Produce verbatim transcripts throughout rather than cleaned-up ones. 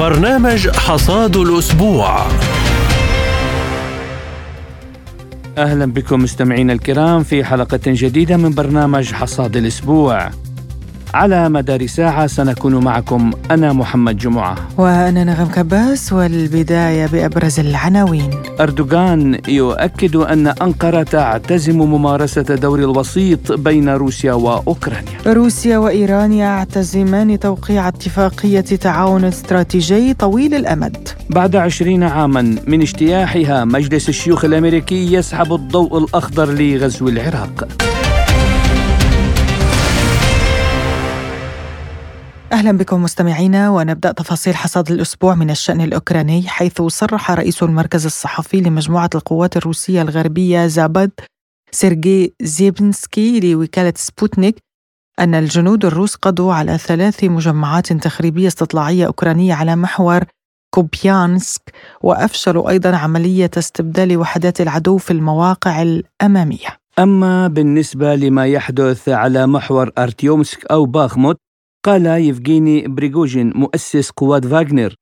برنامج حصاد الأسبوع. أهلا بكم مستمعينا الكرام في حلقة جديدة من برنامج حصاد الأسبوع. على مدار ساعة سنكون معكم أنا محمد جمعة وأنا نغم كباس. والبداية بأبرز العناوين. أردوغان يؤكد أن أنقرة تعتزم ممارسة دور الوسيط بين روسيا وأوكرانيا. روسيا وإيران يعتزمان توقيع اتفاقية تعاون استراتيجي طويل الأمد. بعد عشرين عاما من اجتياحها، مجلس الشيوخ الأمريكي يسحب الضوء الأخضر لغزو العراق. أهلا بكم مستمعينا، ونبدأ تفاصيل حصاد الأسبوع من الشأن الأوكراني، حيث صرح رئيس المركز الصحفي لمجموعة القوات الروسية الغربية زاباد سيرجي زيبنسكي لوكالة سبوتنيك أن الجنود الروس قضوا على ثلاث مجمعات تخريبية استطلاعية أوكرانية على محور كوبيانسك، وأفشلوا أيضا عملية استبدال وحدات العدو في المواقع الأمامية. أما بالنسبة لما يحدث على محور أرتيومسك أو باخموت، قال يفغيني بريغوجين مؤسس قوات فاغنر: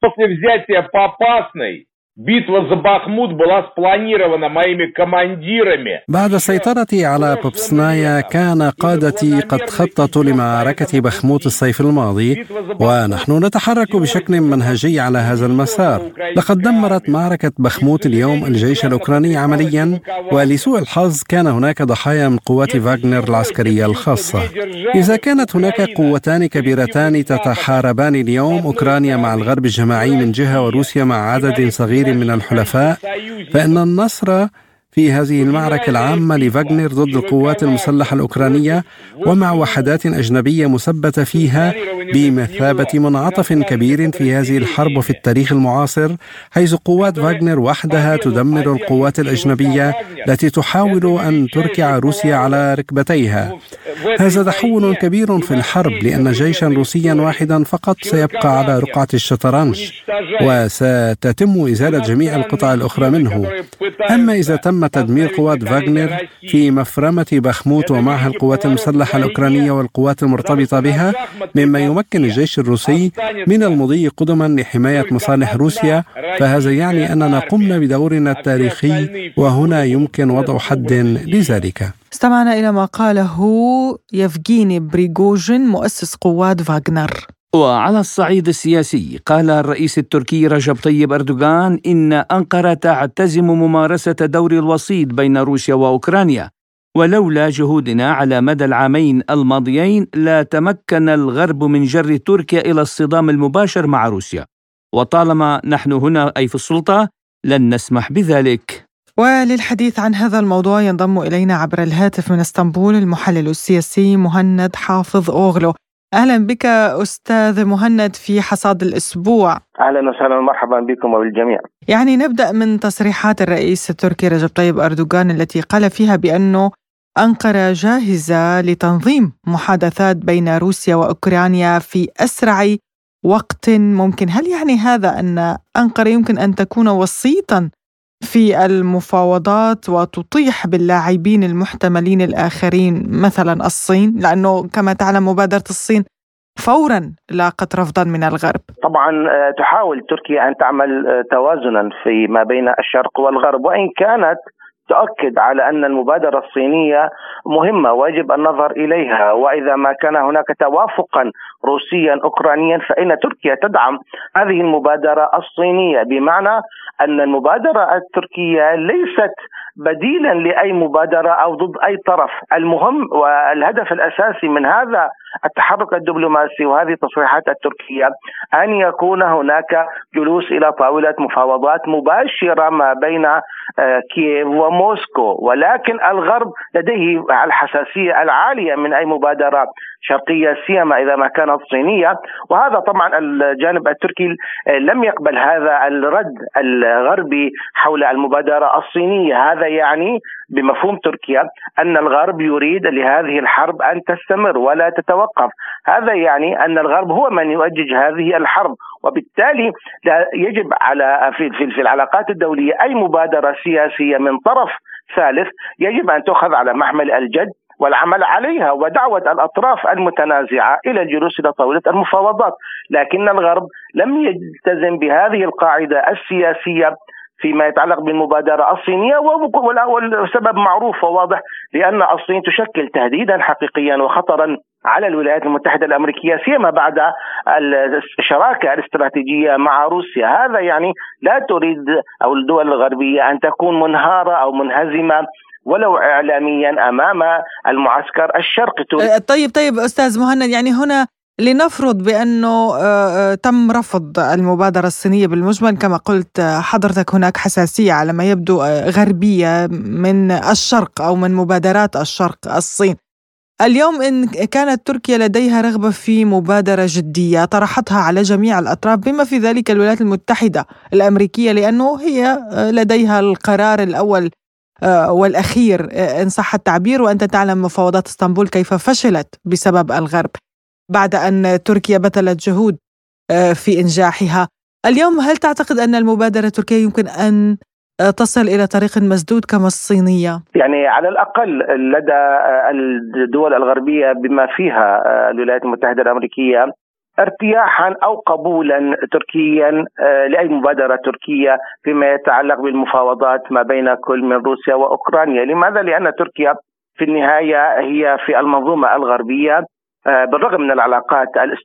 بعد السيطرة على بوبسنايا كان قادتي قد خططوا لمعركة بخموت الصيف الماضي، ونحن نتحرك بشكل منهجي على هذا المسار. لقد دمرت معركة بخموت اليوم الجيش الأوكراني عمليا، ولسوء الحظ كان هناك ضحايا من قوات فاغنر العسكرية الخاصة. إذا كانت هناك قوتان كبيرتان تتحاربان اليوم، أوكرانيا مع الغرب الجماعي من جهة وروسيا مع عدد صغير من الحلفاء، فإن النصر في هذه المعركة العامة لفاغنر ضد القوات المسلحة الأوكرانية ومع وحدات أجنبية مثبتة فيها بمثابة منعطف كبير في هذه الحرب وفي التاريخ المعاصر، حيث قوات فاغنر وحدها تدمر القوات الأجنبية التي تحاول أن تركع روسيا على ركبتيها. هذا تحول كبير في الحرب، لأن جيشا روسيا واحدا فقط سيبقى على رقعة الشطرنج، وستتم إزالة جميع القطع الأخرى منه. أما إذا تم تدمير قوات فاغنر في مفرمة بخموت ومعها القوات المسلحة الأوكرانية والقوات المرتبطة بها، مما يمكن الجيش الروسي من المضي قدما لحماية مصالح روسيا، فهذا يعني أننا قمنا بدورنا التاريخي، وهنا يمكن وضع حد لذلك. استمعنا إلى ما قاله يفغيني بريغوجين مؤسس قوات فاغنر. وعلى الصعيد السياسي، قال الرئيس التركي رجب طيب أردوغان إن أنقرة تعتزم ممارسة دور الوسيط بين روسيا وأوكرانيا، ولولا جهودنا على مدى العامين الماضيين لا تمكن الغرب من جر تركيا إلى الصدام المباشر مع روسيا، وطالما نحن هنا أي في السلطة لن نسمح بذلك. وللحديث عن هذا الموضوع ينضم إلينا عبر الهاتف من اسطنبول المحلل السياسي مهند حافظ أوغلو. أهلا بك أستاذ مهند في حصاد الأسبوع. أهلا وسهلا ومرحبا بكم وبالجميع. يعني نبدأ من تصريحات الرئيس التركي رجب طيب أردوغان التي قال فيها بأنه أنقرة جاهزة لتنظيم محادثات بين روسيا وأوكرانيا في أسرع وقت ممكن. هل يعني هذا أن أنقرة يمكن أن تكون وسيطا في المفاوضات وتطيح باللاعبين المحتملين الآخرين مثلا الصين، لأنه كما تعلم مبادرة الصين فورا لاقت رفضا من الغرب؟ طبعا تحاول تركيا أن تعمل توازنا في ما بين الشرق والغرب، وإن كانت تؤكد على أن المبادرة الصينية مهمة ويجب النظر إليها، وإذا ما كان هناك توافقا روسيا أوكرانيا فإن تركيا تدعم هذه المبادرة الصينية، بمعنى أن المبادرة التركية ليست بديلا لأي مبادرة أو ضد أي طرف. المهم والهدف الأساسي من هذا التحرك الدبلوماسي وهذه التصريحات التركية أن يكون هناك جلوس إلى طاولة مفاوضات مباشرة ما بين كييف وموسكو، ولكن الغرب لديه الحساسية العالية من أي مبادرة شرقية سيما إذا ما كانت صينية، وهذا طبعا الجانب التركي لم يقبل هذا الرد الغربي حول المبادرة الصينية. هذا يعني بمفهوم تركيا أن الغرب يريد لهذه الحرب أن تستمر ولا تتوقف. هذا يعني أن الغرب هو من يؤجج هذه الحرب، وبالتالي يجب على في, في, في العلاقات الدولية أي مبادرة سياسية من طرف ثالث يجب أن تؤخذ على محمل الجد والعمل عليها ودعوة الأطراف المتنازعة إلى الجلوس إلى طاولة المفاوضات. لكن الغرب لم يلتزم بهذه القاعدة السياسية فيما يتعلق بالمبادرة الصينية، والسبب معروف وواضح، لأن الصين تشكل تهديدا حقيقيا وخطرا على الولايات المتحدة الأمريكية، سيما بعد الشراكة الاستراتيجية مع روسيا. هذا يعني لا تريد أو الدول الغربية أن تكون منهارة أو منهزمة ولو إعلاميا أمام المعسكر الشرقي. طيب طيب أستاذ مهند، يعني هنا لنفرض بأنه تم رفض المبادرة الصينية بالمجمل، كما قلت حضرتك هناك حساسية على ما يبدو غربية من الشرق أو من مبادرات الشرق الصين. اليوم إن كانت تركيا لديها رغبة في مبادرة جدية طرحتها على جميع الأطراف بما في ذلك الولايات المتحدة الأمريكية، لأنه هي لديها القرار الأول والأخير إن صح التعبير، وأنت تعلم مفاوضات اسطنبول كيف فشلت بسبب الغرب بعد أن تركيا بذلت جهود في إنجاحها. اليوم هل تعتقد أن المبادرة التركية يمكن أن تصل إلى طريق مسدود كما الصينية؟ يعني على الأقل لدى الدول الغربية بما فيها الولايات المتحدة الأمريكية ارتياحا أو قبولا تركيا لأي مبادرة تركية فيما يتعلق بالمفاوضات ما بين كل من روسيا وأوكرانيا. لماذا؟ لأن تركيا في النهاية هي في المنظومة الغربية، بالرغم من العلاقات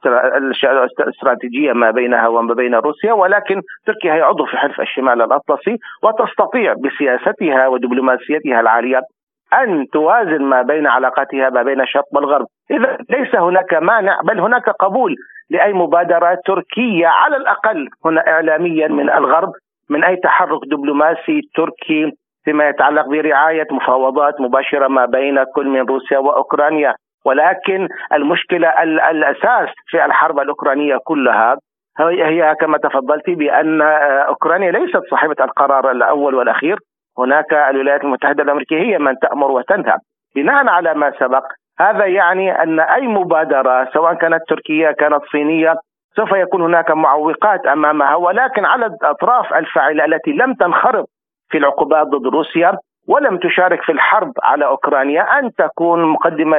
الاستراتيجية ما بينها وما بين روسيا، ولكن تركيا هي عضو في حلف الشمال الأطلسي وتستطيع بسياستها ودبلوماسيتها العالية أن توازن ما بين علاقاتها ما بين الشرق والغرب. إذا ليس هناك مانع بل هناك قبول لأي مبادرة تركية على الأقل هنا إعلاميا من الغرب من أي تحرك دبلوماسي تركي فيما يتعلق برعاية مفاوضات مباشرة ما بين كل من روسيا وأوكرانيا. ولكن المشكلة الأساس في الحرب الأوكرانية كلها هي كما تفضلت بأن أوكرانيا ليست صاحبة القرار الأول والأخير، هناك الولايات المتحدة الأمريكية هي من تأمر وتنهى. بناء على ما سبق هذا يعني أن أي مبادرة سواء كانت تركية كانت صينية سوف يكون هناك معوقات أمامها، ولكن على الأطراف الفاعلة التي لم تنخرط في العقوبات ضد روسيا ولم تشارك في الحرب على أوكرانيا أن تكون مقدمة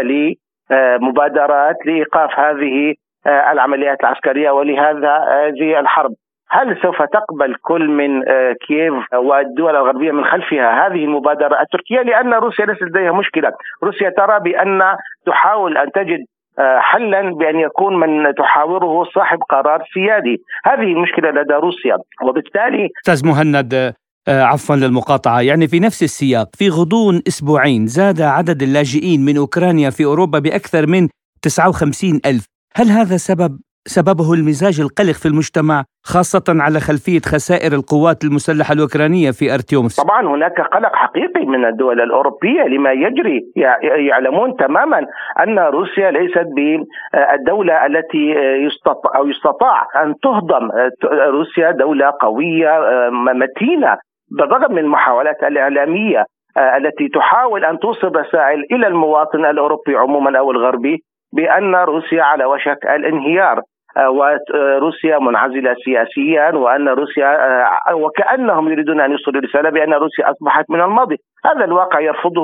لمبادرات لإيقاف هذه العمليات العسكرية ولهذا هذه الحرب. هل سوف تقبل كل من كييف والدول الغربية من خلفها هذه المبادرة التركية؟ لأن روسيا ليس لديها مشكلة، روسيا ترى بأن تحاول أن تجد حلا بأن يكون من تحاوره صاحب قرار سيادي. هذه المشكلة لدى روسيا. وبالتالي أستاذ مهند، عفوا للمقاطعة، يعني في نفس السياق في غضون أسبوعين زاد عدد اللاجئين من أوكرانيا في أوروبا بأكثر من تسعة وخمسين ألف. هل هذا سبب سببه المزاج القلق في المجتمع خاصة على خلفية خسائر القوات المسلحة الأوكرانية في أرتيومس؟ طبعا هناك قلق حقيقي من الدول الأوروبية لما يجري. يعلمون تماما أن روسيا ليست بالدولة التي يستطاع أو يستطاع أن تهضم. روسيا دولة قوية متينة بالرغم من المحاولات الإعلامية التي تحاول أن توصل رسائل إلى المواطن الأوروبي عموما أو الغربي بأن روسيا على وشك الانهيار وروسيا منعزلة سياسيا، وأن روسيا وكأنهم يريدون أن يوصلوا رسالة بأن روسيا أصبحت من الماضي. هذا الواقع يرفضه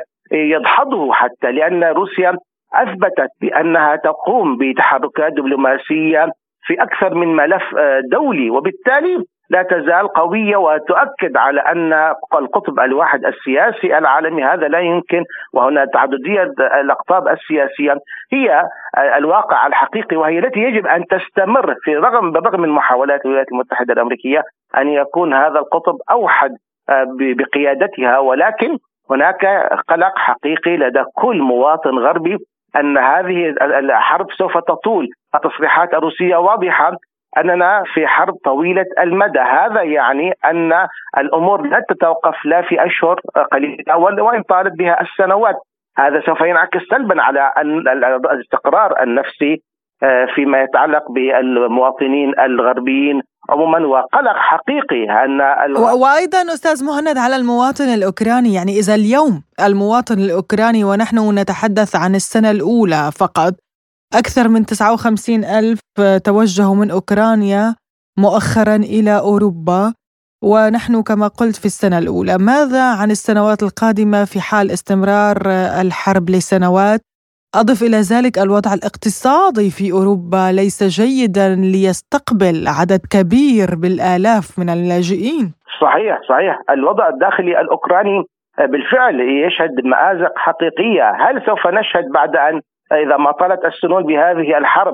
ويدحضه حتى لأن روسيا أثبتت بأنها تقوم بتحركات دبلوماسية في أكثر من ملف دولي، وبالتالي لا تزال قوية وتؤكد على أن القطب الواحد السياسي العالمي هذا لا يمكن، وهنا تعددية الأقطاب السياسية هي الواقع الحقيقي، وهي التي يجب أن تستمر في رغم بالرغم من محاولات الولايات المتحدة الأمريكية أن يكون هذا القطب أوحد بقيادتها. ولكن هناك قلق حقيقي لدى كل مواطن غربي أن هذه الحرب سوف تطول. التصريحات الروسية واضحة أننا في حرب طويلة المدى، هذا يعني أن الأمور لا تتوقف لا في أشهر قليلة وإن طالت بها السنوات. هذا سوف ينعكس سلبا على الاستقرار النفسي فيما يتعلق بالمواطنين الغربيين عموما، وقلق حقيقي أن ال... وأيضا أستاذ مهند على المواطن الأوكراني. يعني إذا اليوم المواطن الأوكراني ونحن نتحدث عن السنة الأولى فقط أكثر من تسعة وخمسين ألف توجهوا من أوكرانيا مؤخرا إلى أوروبا، ونحن كما قلت في السنة الأولى. ماذا عن السنوات القادمة في حال استمرار الحرب لسنوات؟ أضف إلى ذلك الوضع الاقتصادي في أوروبا ليس جيدا ليستقبل عدد كبير بالآلاف من اللاجئين. صحيح صحيح الوضع الداخلي الأوكراني بالفعل يشهد مآزق حقيقية. هل سوف نشهد بعد أن إذا ما طالت السنون بهذه الحرب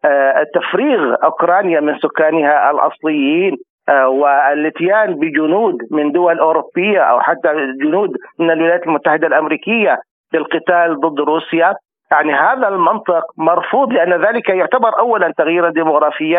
تفريغ أوكرانيا من سكانها الأصليين والاتيان بجنود من دول أوروبية أو حتى جنود من الولايات المتحدة الأمريكية للقتال ضد روسيا؟ يعني هذا المنطق مرفوض، لأن ذلك يعتبر أولا تغييرا ديموغرافيا،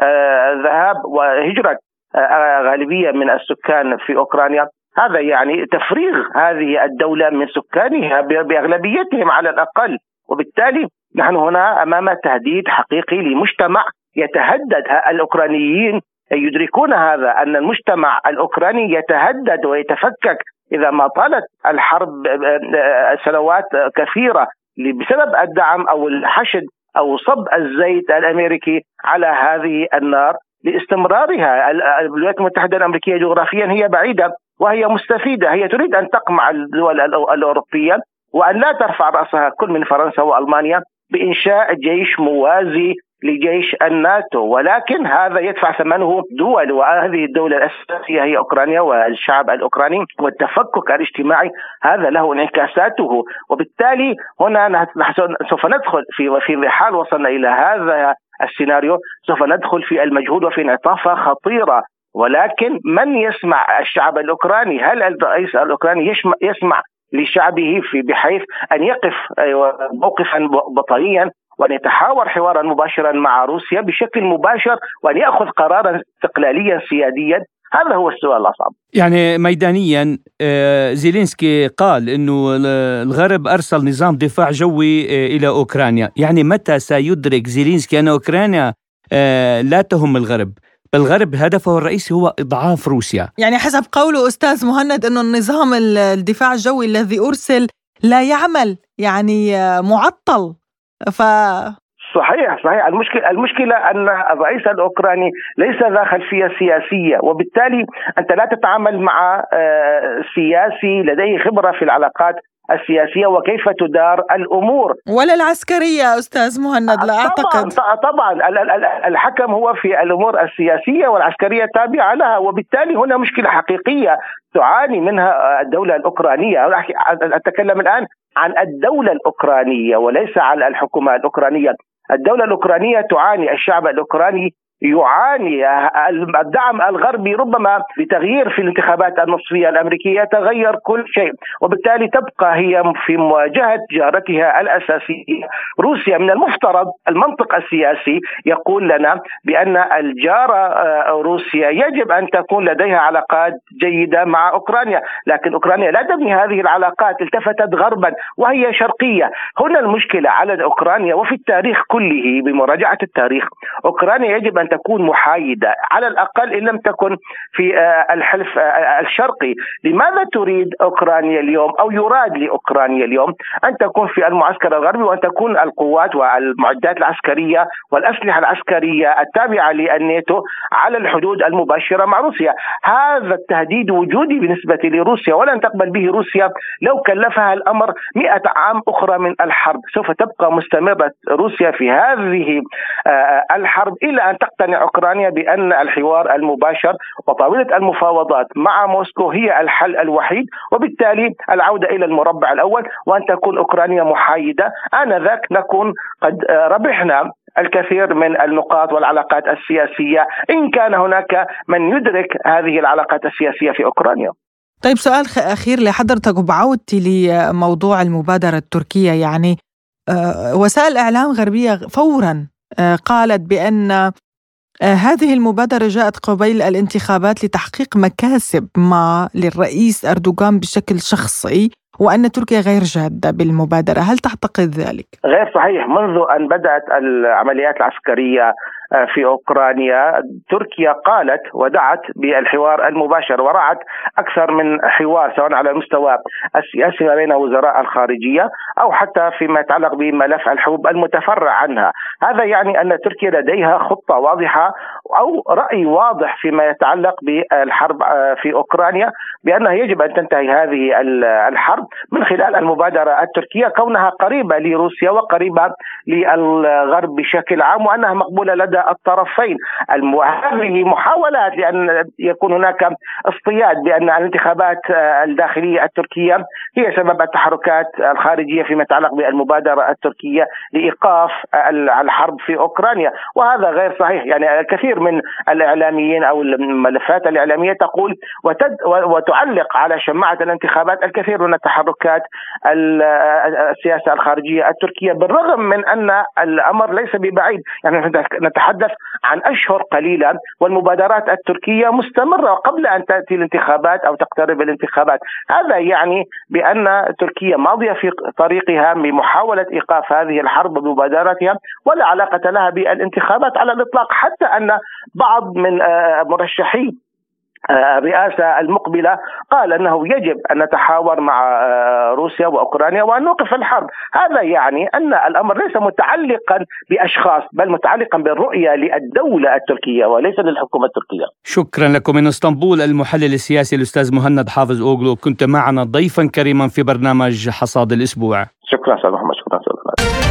ذهاب وهجرة غالبية من السكان في أوكرانيا. هذا يعني تفريغ هذه الدولة من سكانها بأغلبيتهم على الأقل، وبالتالي نحن هنا أمام تهديد حقيقي لمجتمع يتهدد. الأوكرانيين يدركون هذا، أن المجتمع الأوكراني يتهدد ويتفكك إذا ما طالت الحرب سنوات كثيرة بسبب الدعم أو الحشد أو صب الزيت الأمريكي على هذه النار لاستمرارها. الولايات المتحدة الأمريكية جغرافيا هي بعيدة وهي مستفيدة، هي تريد أن تقمع الدول الأوروبية وأن لا ترفع رأسها كل من فرنسا وألمانيا بإنشاء جيش موازي لجيش الناتو، ولكن هذا يدفع ثمنه دول، وهذه الدولة الأساسية هي أوكرانيا والشعب الأوكراني، والتفكك الاجتماعي هذا له انعكاساته. وبالتالي هنا سوف ندخل في في حال وصلنا إلى هذا السيناريو سوف ندخل في المجهول وفي انعطافة خطيرة. ولكن من يسمع الشعب الأوكراني؟ هل الرئيس الأوكراني يسمع, يسمع لشعبه في بحيث أن يقف موقفا وطنيا وأن يتحاور حوارا مباشرا مع روسيا بشكل مباشر وأن يأخذ قرارا استقلاليا سياديا؟ هذا هو السؤال الأصعب. يعني ميدانيا زيلينسكي قال أنه الغرب أرسل نظام دفاع جوي إلى أوكرانيا. يعني متى سيدرك زيلينسكي أن أوكرانيا لا تهم الغرب؟ الغرب هدفه الرئيسي هو إضعاف روسيا. يعني حسب قوله أستاذ مهند أنه النظام الدفاع الجوي الذي أرسل لا يعمل، يعني معطل. ف صحيح صحيح المشكلة المشكلة أن الرئيس الأوكراني ليس ذا خلفية سياسية، وبالتالي أنت لا تتعامل مع سياسي لديه خبرة في العلاقات السياسية وكيف تدار الأمور، ولا العسكرية أستاذ مهند. لا أعتقد. طبعا, طبعا الحكم هو في الأمور السياسية والعسكرية تابعة لها، وبالتالي هنا مشكلة حقيقية تعاني منها الدولة الأوكرانية. أتكلم الآن عن الدولة الأوكرانية وليس عن الحكومة الأوكرانية. الدولة الأوكرانية تعاني، الشعب الأوكراني يعاني. الدعم الغربي ربما بتغيير في الانتخابات النصفية الأمريكية يتغير كل شيء، وبالتالي تبقى هي في مواجهة جارتها الأساسية روسيا. من المفترض المنطق السياسي يقول لنا بأن الجارة روسيا يجب أن تكون لديها علاقات جيدة مع أوكرانيا، لكن أوكرانيا لا تبني هذه العلاقات، التفتت غربا وهي شرقية. هنا المشكلة على أوكرانيا وفي التاريخ كله. بمراجعة التاريخ أوكرانيا يجب أن تكون محايدة على الأقل إن لم تكن في الحلف الشرقي. لماذا تريد أوكرانيا اليوم أو يراد لأوكرانيا اليوم أن تكون في المعسكر الغربي وأن تكون القوات والمعدات العسكرية والأسلحة العسكرية التابعة للناتو على الحدود المباشرة مع روسيا؟ هذا التهديد وجودي بالنسبة لروسيا ولن تقبل به روسيا لو كلفها الأمر مئة عام أخرى من الحرب. سوف تبقى مستمرة روسيا في هذه الحرب إلى أن تقتنع أوكرانيا بأن الحوار المباشر وطاولة المفاوضات مع موسكو هي الحل الوحيد، وبالتالي العودة إلى المربع الأول وأن تكون أوكرانيا محايدة. آنذاك نكون قد ربحنا الكثير من النقاط والعلاقات السياسية إن كان هناك من يدرك هذه العلاقات السياسية في أوكرانيا. طيب سؤال أخير لحضرتك، وبعودتي لموضوع المبادرة التركية. يعني وسائل إعلام غربية فورا قالت بأن هذه المبادرة جاءت قبيل الانتخابات لتحقيق مكاسب ما للرئيس أردوغان بشكل شخصي، وأن تركيا غير جادة بالمبادرة. هل تعتقد ذلك؟ غير صحيح. منذ أن بدأت العمليات العسكرية في أوكرانيا تركيا قالت ودعت بالحوار المباشر، ورعت أكثر من حوار سواء على المستوى السياسي ما بين وزراء الخارجية أو حتى فيما يتعلق بملف الحبوب المتفرع عنها. هذا يعني أن تركيا لديها خطة واضحة أو رأي واضح فيما يتعلق بالحرب في أوكرانيا بأنها يجب أن تنتهي هذه الحرب من خلال المبادرة التركية، كونها قريبة لروسيا وقريبة للغرب بشكل عام، وأنها مقبولة لدى الطرفين. هذه محاولات لأن يكون هناك اصطياد بأن الانتخابات الداخلية التركية هي سبب التحركات الخارجية فيما يتعلق بالمبادرة التركية لإيقاف الحرب في أوكرانيا، وهذا غير صحيح. يعني الكثير من الإعلاميين أو الملفات الإعلامية تقول وتد وتعلق على شماعة الانتخابات الكثير من التحركات السياسة الخارجية التركية، بالرغم من أن الأمر ليس ببعيد. يعني نتحدث عن أشهر قليلة والمبادرات التركية مستمرة قبل أن تأتي الانتخابات أو تقترب الانتخابات. هذا يعني بأن تركيا ماضية في طريقها بمحاولة إيقاف هذه الحرب بمبادرتها، ولا علاقة لها بالانتخابات على الإطلاق، حتى أن بعض من مرشحي الرئاسة المقبلة قال أنه يجب أن نتحاور مع روسيا وأوكرانيا وأن نوقف الحرب. هذا يعني أن الأمر ليس متعلقا بأشخاص، بل متعلقا بالرؤية للدولة التركية وليس للحكومة التركية. شكرا لكم من اسطنبول المحلل السياسي الأستاذ مهند حافظ أوغلو، كنت معنا ضيفا كريما في برنامج حصاد الأسبوع. شكرا أستاذ محمد. شكرا أستاذ.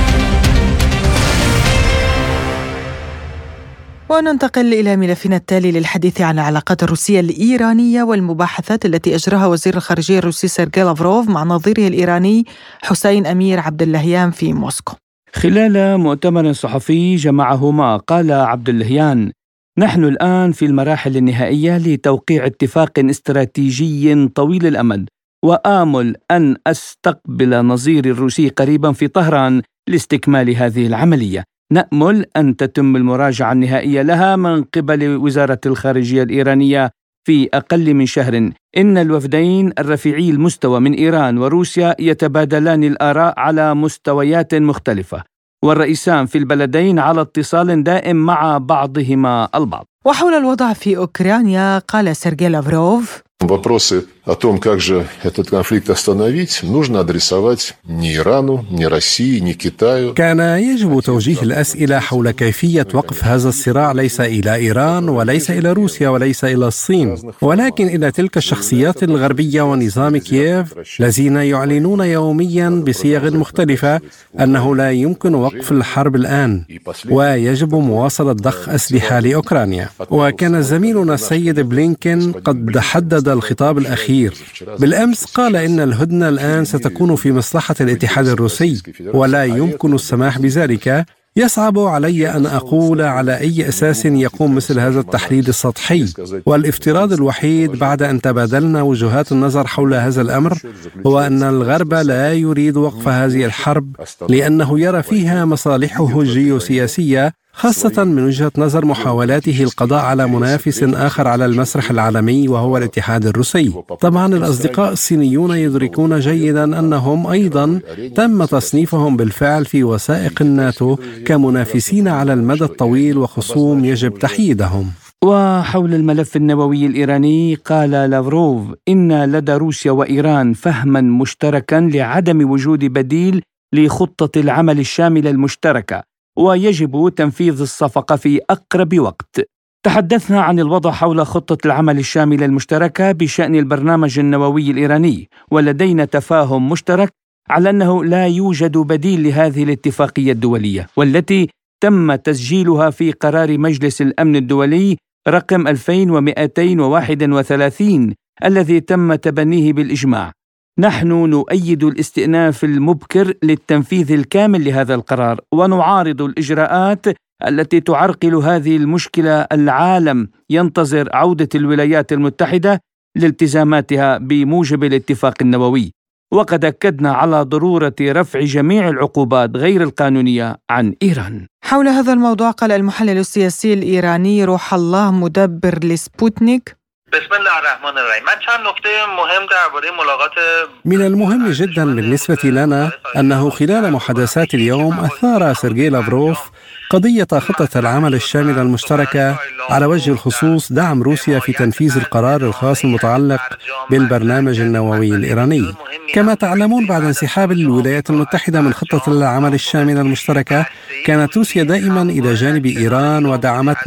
وننتقل إلى ملفنا التالي للحديث عن العلاقات الروسية الإيرانية والمباحثات التي أجراها وزير الخارجية الروسي سيرجي لافروف مع نظيره الإيراني حسين أمير عبد اللهيان في موسكو. خلال مؤتمر صحفي جمعهما قال عبد اللهيان: نحن الآن في المراحل النهائية لتوقيع اتفاق استراتيجي طويل الأمد، وآمل أن أستقبل نظيري الروسي قريبا في طهران لاستكمال هذه العملية. نأمل أن تتم المراجعة النهائية لها من قبل وزارة الخارجية الإيرانية في أقل من شهر. إن الوفدين الرفيعي المستوى من إيران وروسيا يتبادلان الآراء على مستويات مختلفة، والرئيسان في البلدين على اتصال دائم مع بعضهما البعض. وحول الوضع في أوكرانيا قال سيرجي لافروف: Вопросы о том, как же этот конфликт остановить, нужно адресовать ни Ирану, ни России, ни Китаю. كان يجب توجيه الأسئلة حول كيفية وقف هذا الصراع ليس إلى إيران وليس إلى روسيا وليس إلى الصين، ولكن إلى تلك الشخصيات الغربية ونظام كييف الذين يعلنون يوميا بصيغ مختلفة أنه لا يمكن وقف الحرب الآن ويجب مواصلة ضخ أسلحة لأوكرانيا. وكان زميلنا السيد بلينكين قد حدد الخطاب الأخير بالأمس، قال إن الهدنة الآن ستكون في مصلحة الاتحاد الروسي ولا يمكن السماح بذلك. يصعب علي أن أقول على أي أساس يقوم مثل هذا التحليل السطحي، والافتراض الوحيد بعد أن تبادلنا وجهات النظر حول هذا الأمر هو أن الغرب لا يريد وقف هذه الحرب لأنه يرى فيها مصالحه الجيوسياسية، خاصة من وجهة نظر محاولاته القضاء على منافس آخر على المسرح العالمي وهو الاتحاد الروسي. طبعا الأصدقاء الصينيون يدركون جيدا أنهم أيضا تم تصنيفهم بالفعل في وثائق الناتو كمنافسين على المدى الطويل وخصوم يجب تحييدهم. وحول الملف النووي الإيراني قال لافروف: إن لدى روسيا وإيران فهما مشتركا لعدم وجود بديل لخطة العمل الشاملة المشتركة، ويجب تنفيذ الصفقة في أقرب وقت. تحدثنا عن الوضع حول خطة العمل الشاملة المشتركة بشأن البرنامج النووي الإيراني، ولدينا تفاهم مشترك على أنه لا يوجد بديل لهذه الاتفاقية الدولية، والتي تم تسجيلها في قرار مجلس الأمن الدولي رقم ألفين ومئتين وواحد وثلاثين الذي تم تبنيه بالإجماع. نحن نؤيد الاستئناف المبكر للتنفيذ الكامل لهذا القرار، ونعارض الإجراءات التي تعرقل هذه المشكلة. العالم ينتظر عودة الولايات المتحدة لالتزاماتها بموجب الاتفاق النووي، وقد أكدنا على ضرورة رفع جميع العقوبات غير القانونية عن إيران. حول هذا الموضوع قال المحلل السياسي الإيراني روح الله مدبر لسبوتنيك: بسم الله الرحمن الرحيم. من چند نکته مهم درباره ملاقات من المهم جدا بالنسبة لنا أنه خلال محادثات اليوم أثار سيرجي لافروف قضية خطة العمل الشاملة المشتركة، على وجه الخصوص دعم روسيا في تنفيذ القرار الخاص المتعلق بالبرنامج النووي الإيراني. كما تعلمون، بعد انسحاب الولايات المتحدة من خطة العمل الشاملة المشتركة، كانت روسيا دائما إلى جانب إيران ودعمتنا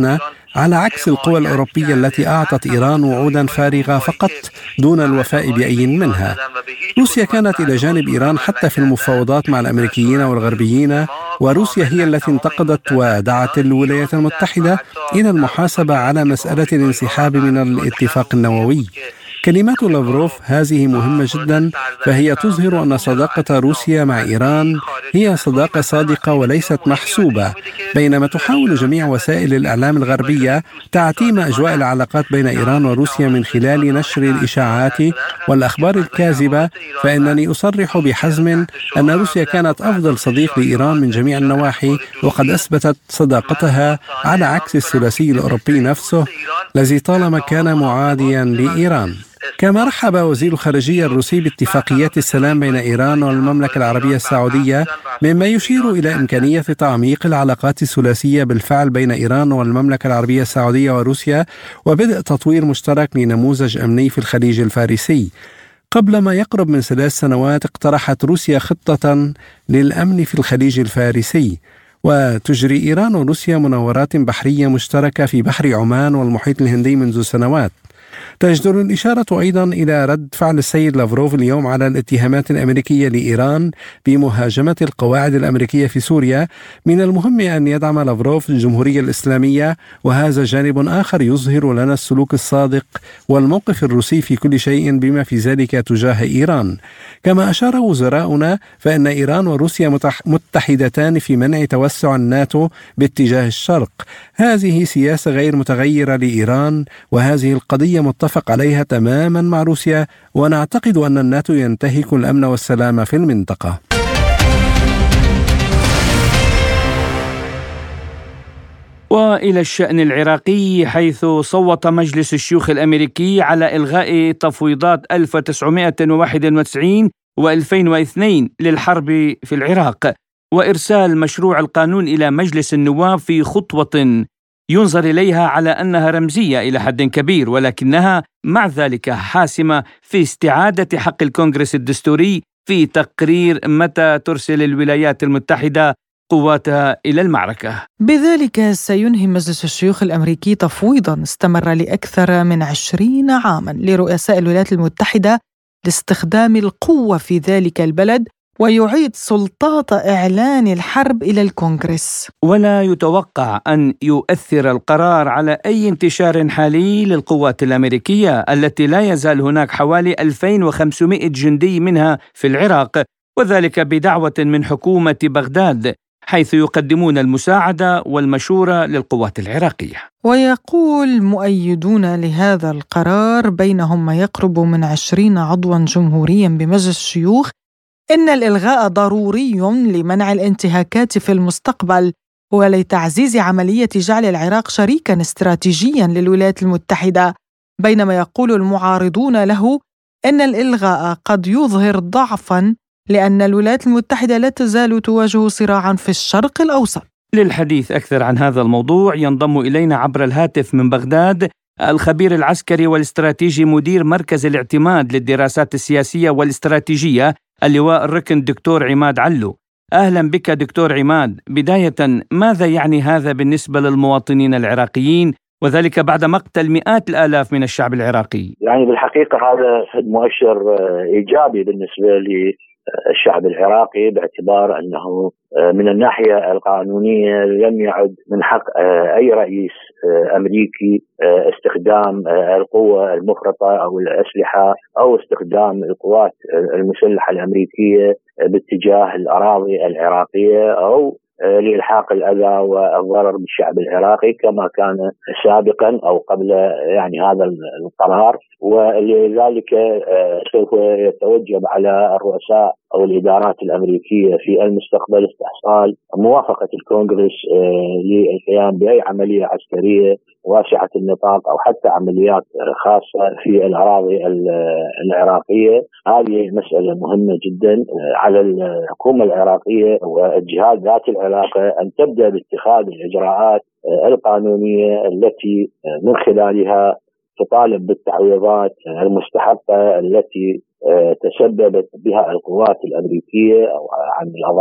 على عكس القوى الأوروبية التي أعطت إيران وعودا فارغة فقط دون الوفاء بأي منها. روسيا كانت إلى جانب إيران حتى في المفاوضات مع الأمريكيين والغربيين، وروسيا هي التي انتقدت ودعت الولايات المتحدة إلى المحاسبة على مسألة الانسحاب من الاتفاق النووي. كلمات لافروف هذه مهمة جدا، فهي تظهر أن صداقة روسيا مع إيران هي صداقة صادقة وليست محسوبة، بينما تحاول جميع وسائل الإعلام الغربية تعتيم أجواء العلاقات بين إيران وروسيا من خلال نشر الإشاعات والأخبار الكاذبة. فإنني أصرح بحزم أن روسيا كانت أفضل صديق لإيران من جميع النواحي، وقد أثبتت صداقتها على عكس الثلاثي الأوروبي نفسه الذي طالما كان معاديا لإيران. كما رحب وزير الخارجية الروسي باتفاقيات السلام بين إيران والمملكة العربية السعودية، مما يشير إلى إمكانية تعميق العلاقات الثلاثية بالفعل بين إيران والمملكة العربية السعودية وروسيا، وبدء تطوير مشترك لنموذج أمني في الخليج الفارسي. قبل ما يقرب من ثلاث سنوات اقترحت روسيا خطة للأمن في الخليج الفارسي، وتجري إيران وروسيا مناورات بحرية مشتركة في بحر عمان والمحيط الهندي منذ سنوات. تجدر الإشارة أيضا إلى رد فعل السيد لافروف اليوم على الاتهامات الأمريكية لإيران بمهاجمة القواعد الأمريكية في سوريا. من المهم أن يدعم لافروف الجمهورية الإسلامية، وهذا جانب آخر يظهر لنا السلوك الصادق والموقف الروسي في كل شيء بما في ذلك تجاه إيران. كما أشار وزراؤنا فإن إيران وروسيا متحدتان في منع توسع الناتو باتجاه الشرق. هذه سياسة غير متغيرة لإيران، وهذه القضية متفق عليها تماما مع روسيا، ونعتقد أن الناتو ينتهك الأمن والسلام في المنطقة. وإلى الشأن العراقي، حيث صوت مجلس الشيوخ الأمريكي على إلغاء تفويضات ألف وتسعمائة وواحد وتسعين وألفين واثنين للحرب في العراق، وإرسال مشروع القانون إلى مجلس النواب في خطوة ينظر إليها على أنها رمزية إلى حد كبير، ولكنها مع ذلك حاسمة في استعادة حق الكونغرس الدستوري في تقرير متى ترسل الولايات المتحدة قواتها إلى المعركة. بذلك سينهي مجلس الشيوخ الأمريكي تفويضا استمر لأكثر من عشرين عاما لرؤساء الولايات المتحدة لاستخدام القوة في ذلك البلد، ويعيد سلطات إعلان الحرب إلى الكونغرس. ولا يتوقع أن يؤثر القرار على أي انتشار حالي للقوات الأمريكية التي لا يزال هناك حوالي ألفين وخمسمائة جندي منها في العراق، وذلك بدعوة من حكومة بغداد، حيث يقدمون المساعدة والمشورة للقوات العراقية. ويقول مؤيدون لهذا القرار بينهم ما يقرب من عشرين عضوا جمهوريا بمجلس الشيوخ إن الإلغاء ضروري لمنع الانتهاكات في المستقبل ولتعزيز عملية جعل العراق شريكا استراتيجيا للولايات المتحدة، بينما يقول المعارضون له إن الإلغاء قد يظهر ضعفا لأن الولايات المتحدة لا تزال تواجه صراعا في الشرق الأوسط. للحديث أكثر عن هذا الموضوع ينضم إلينا عبر الهاتف من بغداد الخبير العسكري والاستراتيجي مدير مركز الاعتماد للدراسات السياسية والاستراتيجية اللواء الركن دكتور عماد علو. أهلا بك دكتور عماد. بداية، ماذا يعني هذا بالنسبة للمواطنين العراقيين، وذلك بعد مقتل مئات الآلاف من الشعب العراقي؟ يعني بالحقيقة هذا مؤشر إيجابي بالنسبة للشعب العراقي، باعتبار أنه من الناحية القانونية لم يعد من حق أي رئيس أمريكي استخدام القوة المفرطة أو الأسلحة أو استخدام القوات المسلحة الأمريكية باتجاه الأراضي العراقية أو لإلحاق الأذى والضرر بالشعب العراقي كما كان سابقا أو قبل يعني هذا القرار. ولذلك سوف يتوجب على الرؤساء أو الإدارات الأمريكية في المستقبل استحصال موافقة الكونغرس للقيام بأي عملية عسكرية واسعة النطاق أو حتى عمليات خاصة في الأراضي العراقية. هذه مسألة مهمة جدا على الحكومة العراقية والجهات ذات العلاقة أن تبدأ باتخاذ الإجراءات القانونية التي من خلالها تطالب بالتعويضات المستحقة التي تسببت بها القوات الأمريكية أو عن الأضرار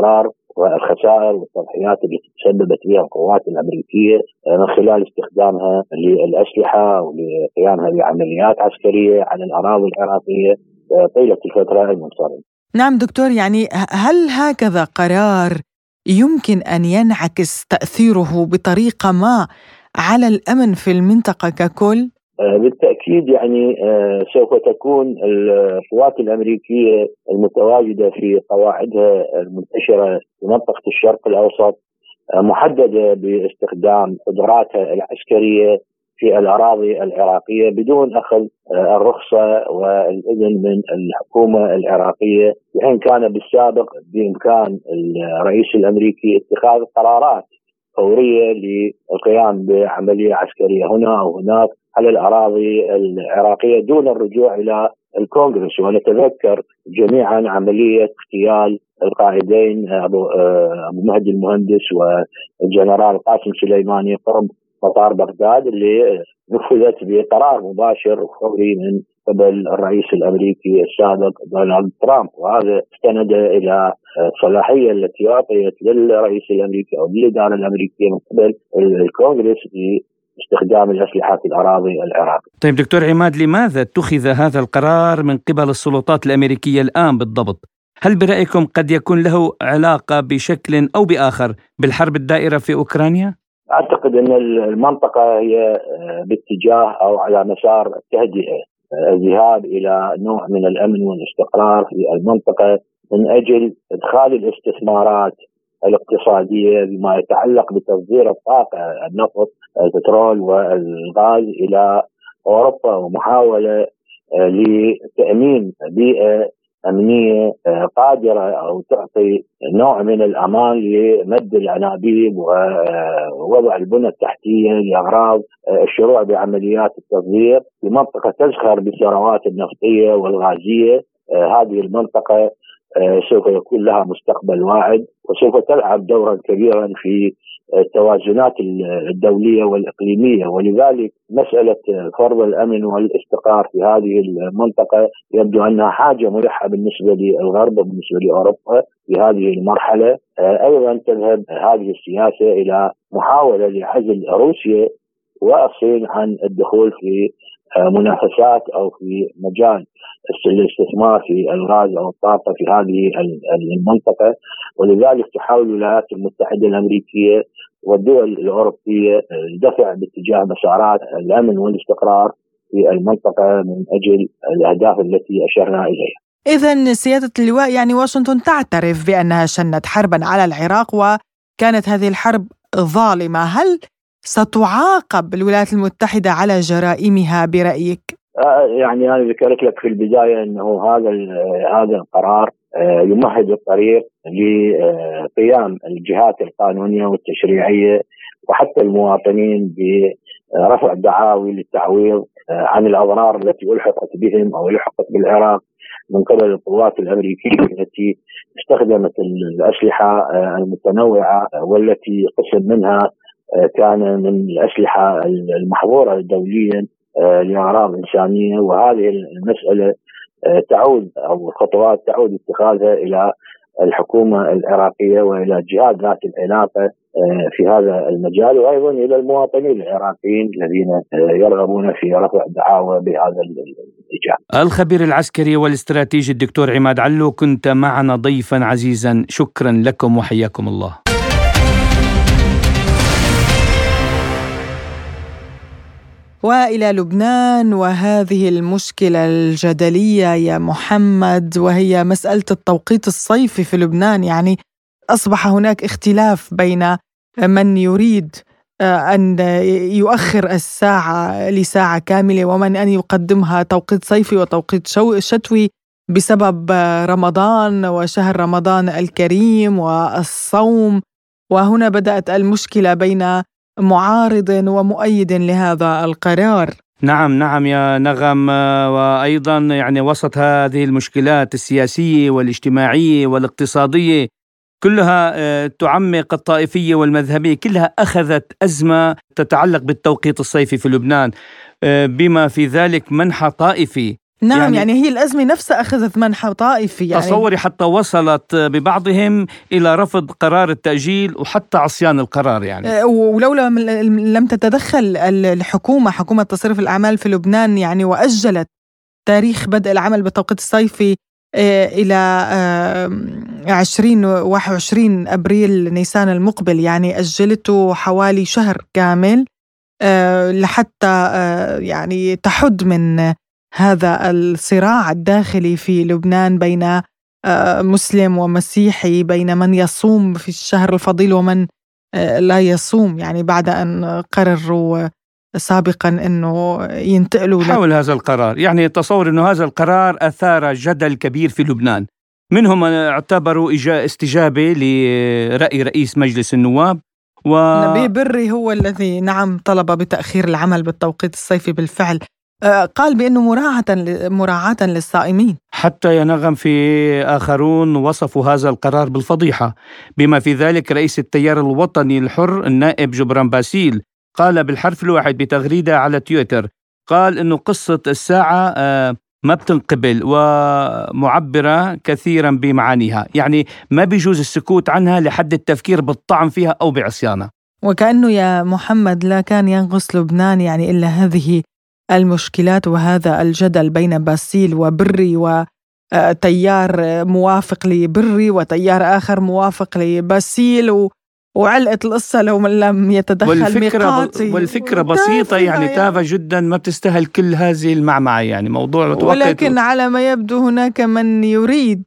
والخسائر والتضحيات اللي تسببت بها القوات الأمريكية من خلال استخدامها للأسلحة ولقيامها بعمليات عسكرية على الأراضي العراقية طيلة الفترة المنصرمة. نعم دكتور، يعني هل هكذا قرار يمكن أن ينعكس تأثيره بطريقة ما على الأمن في المنطقة ككل؟ بالتأكيد، يعني سوف تكون القوات الأمريكية المتواجدة في قواعدها المنتشرة في منطقة الشرق الأوسط محددة باستخدام قدراتها العسكرية في الأراضي العراقية بدون أخذ الرخصة والإذن من الحكومة العراقية، وإن كان بالسابق بإمكان الرئيس الأمريكي اتخاذ قرارات فورية للقيام بعملية عسكرية هنا أو هناك على الأراضي العراقية دون الرجوع إلى الكونغرس. ونتذكر جميعا عملية اغتيال القائدين أبو مهدي المهندس والجنرال قاسم سليماني قرب مطار بغداد اللي نفذت بقرار مباشر وفوري من قبل الرئيس الأمريكي السابق دونالد ترامب، وهذا استند إلى الصلاحية التي أعطيت للرئيس الأمريكي أو للإدارة الأمريكية من قبل الكونغرس باستخدام الأسلحة في الأراضي العراقية. طيب دكتور عماد، لماذا اتخذ هذا القرار من قبل السلطات الأمريكية الآن بالضبط؟ هل برأيكم قد يكون له علاقة بشكل أو بآخر بالحرب الدائرة في أوكرانيا؟ أعتقد أن المنطقة هي باتجاه أو على مسار التهدئة، الذهاب إلى نوع من الأمن والاستقرار في المنطقة من أجل إدخال الاستثمارات الاقتصادية بما يتعلق بتصدير الطاقة النفط البترول والغاز إلى أوروبا، ومحاولة لتأمين بيئة أمنية قادرة أو تعطي نوع من الأمان لمد الأنابيب ووضع البنى التحتية لأغراض الشروع بعمليات التصدير في منطقة تزخر بالثروات النفطية والغازية. هذه المنطقة سوف يكون لها مستقبل واعد وسوف تلعب دورا كبيرا في التوازنات الدولية والإقليمية، ولذلك مسألة فرض الأمن والاستقرار في هذه المنطقة يبدو أنها حاجة ملحة بالنسبة للغرب وبالنسبة لأوروبا في هذه المرحلة. أيضا تذهب هذه السياسة إلى محاولة لعزل روسيا والصين عن الدخول في منافسات أو في مجال الاستثمار في الغاز أو الطاقة في هذه المنطقة، ولذلك تحاول الولايات المتحدة الأمريكية والدول الأوروبية الدفع باتجاه مسارات الأمن والاستقرار في المنطقة من أجل الأهداف التي أشرنا إليها. إذن سيادة اللواء، يعني واشنطن تعترف بأنها شنت حربا على العراق وكانت هذه الحرب ظالمة، هل ستعاقب الولايات المتحدة على جرائمها برأيك؟ يعني أنا ذكرت لك في البداية أنه هذا هذا القرار يمهد الطريق لقيام الجهات القانونية والتشريعية وحتى المواطنين برفع دعاوي للتعويض عن الأضرار التي ألحقت بهم أو لحقت بالعراق من قبل القوات الأمريكية التي استخدمت الأسلحة المتنوعة والتي قسم منها كان من الأسلحة المحظورة دوليا لأغراض إنسانية. وهذه المسألة تعود أو الخطوات تعود اتخاذها إلى الحكومة العراقية وإلى الجهات ذات العلاقة في هذا المجال، وأيضا إلى المواطنين العراقيين الذين يرغبون في رفع دعاوى بهذا الاتجاه. الخبير العسكري والاستراتيجي الدكتور عماد علو، كنت معنا ضيفا عزيزا، شكرا لكم وحياكم الله. وإلى لبنان وهذه المشكلة الجدلية يا محمد، وهي مسألة التوقيت الصيفي في لبنان. يعني أصبح هناك اختلاف بين من يريد أن يؤخر الساعة لساعة كاملة ومن أن يقدمها توقيت صيفي وتوقيت شتوي بسبب رمضان وشهر رمضان الكريم والصوم. وهنا بدأت المشكلة بين معارض ومؤيد لهذا القرار. نعم نعم يا نغم، وأيضا يعني وسط هذه المشكلات السياسية والاجتماعية والاقتصادية كلها تعمق الطائفية والمذهبية، كلها أخذت أزمة تتعلق بالتوقيت الصيفي في لبنان، بما في ذلك منح طائفي نعم يعني, يعني هي الأزمة نفسها أخذت منحى طائفي يعني. تصوري حتى وصلت ببعضهم إلى رفض قرار التأجيل وحتى عصيان القرار يعني. ولولا لم تتدخل الحكومة حكومة تصريف الأعمال في لبنان يعني وأجلت تاريخ بدء العمل بالتوقيت الصيفي إلى عشرين واحد وعشرين أبريل نيسان المقبل، يعني أجلته حوالي شهر كامل لحتى يعني تحد من هذا الصراع الداخلي في لبنان بين مسلم ومسيحي، بين من يصوم في الشهر الفضيل ومن لا يصوم، يعني بعد أن قرروا سابقا أنه ينتقلوا حول هذا القرار. يعني تصور أنه هذا القرار أثار جدل كبير في لبنان، منهم اعتبروا استجابة لرأي رئيس مجلس النواب، و نبيه بري هو الذي نعم طلب بتأخير العمل بالتوقيت الصيفي بالفعل، قال بأنه مراعاة مراعاة للصائمين. حتى ينغم في آخرون وصفوا هذا القرار بالفضيحة، بما في ذلك رئيس التيار الوطني الحر النائب جبران باسيل قال بالحرف الواحد بتغريدة على تويتر، قال إنه قصة الساعة ما بتنقبل ومعبرة كثيرا بمعانيها، يعني ما بيجوز السكوت عنها لحد التفكير بالطعن فيها أو بعصيانها. وكأنه يا محمد لا كان ينقص لبنان يعني إلا هذه المشكلات وهذا الجدل بين باسيل وبري، وتيار موافق لبري وتيار آخر موافق لباسيل، و وعلقة القصة لو من لم يتدخل والفكرة ميقاتي. والفكرة بسيطة يعني تافهة جدا، ما بتستاهل كل هذه المعمعة يعني موضوع. ولكن على ما يبدو هناك من يريد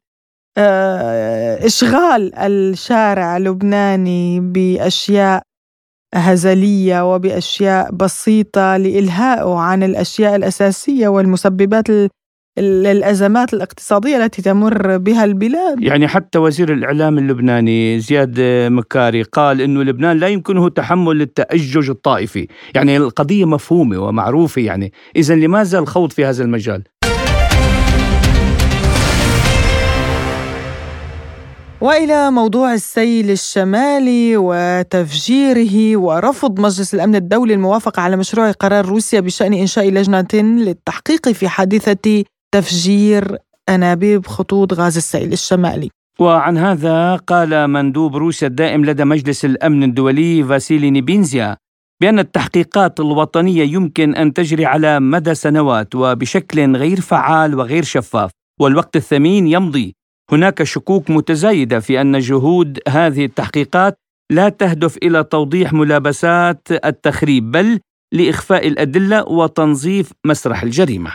إشغال الشارع اللبناني بأشياء هزلية وبأشياء بسيطة لإلهائه عن الأشياء الأساسية والمسببات الأزمات الاقتصادية التي تمر بها البلاد. يعني حتى وزير الإعلام اللبناني زياد مكاري قال إنه لبنان لا يمكنه تحمل التأجج الطائفي، يعني القضية مفهومة ومعروفة، يعني إذن لماذا الخوض في هذا المجال؟ وإلى موضوع السيل الشمالي وتفجيره ورفض مجلس الأمن الدولي الموافقة على مشروع قرار روسيا بشأن إنشاء لجنة للتحقيق في حادثة تفجير أنابيب خطوط غاز السيل الشمالي. وعن هذا قال مندوب روسيا الدائم لدى مجلس الأمن الدولي فاسيلي نيبينزيا بأن التحقيقات الوطنية يمكن أن تجري على مدى سنوات وبشكل غير فعال وغير شفاف، والوقت الثمين يمضي. هناك شكوك متزايدة في أن جهود هذه التحقيقات لا تهدف إلى توضيح ملابسات التخريب، بل لإخفاء الأدلة وتنظيف مسرح الجريمة.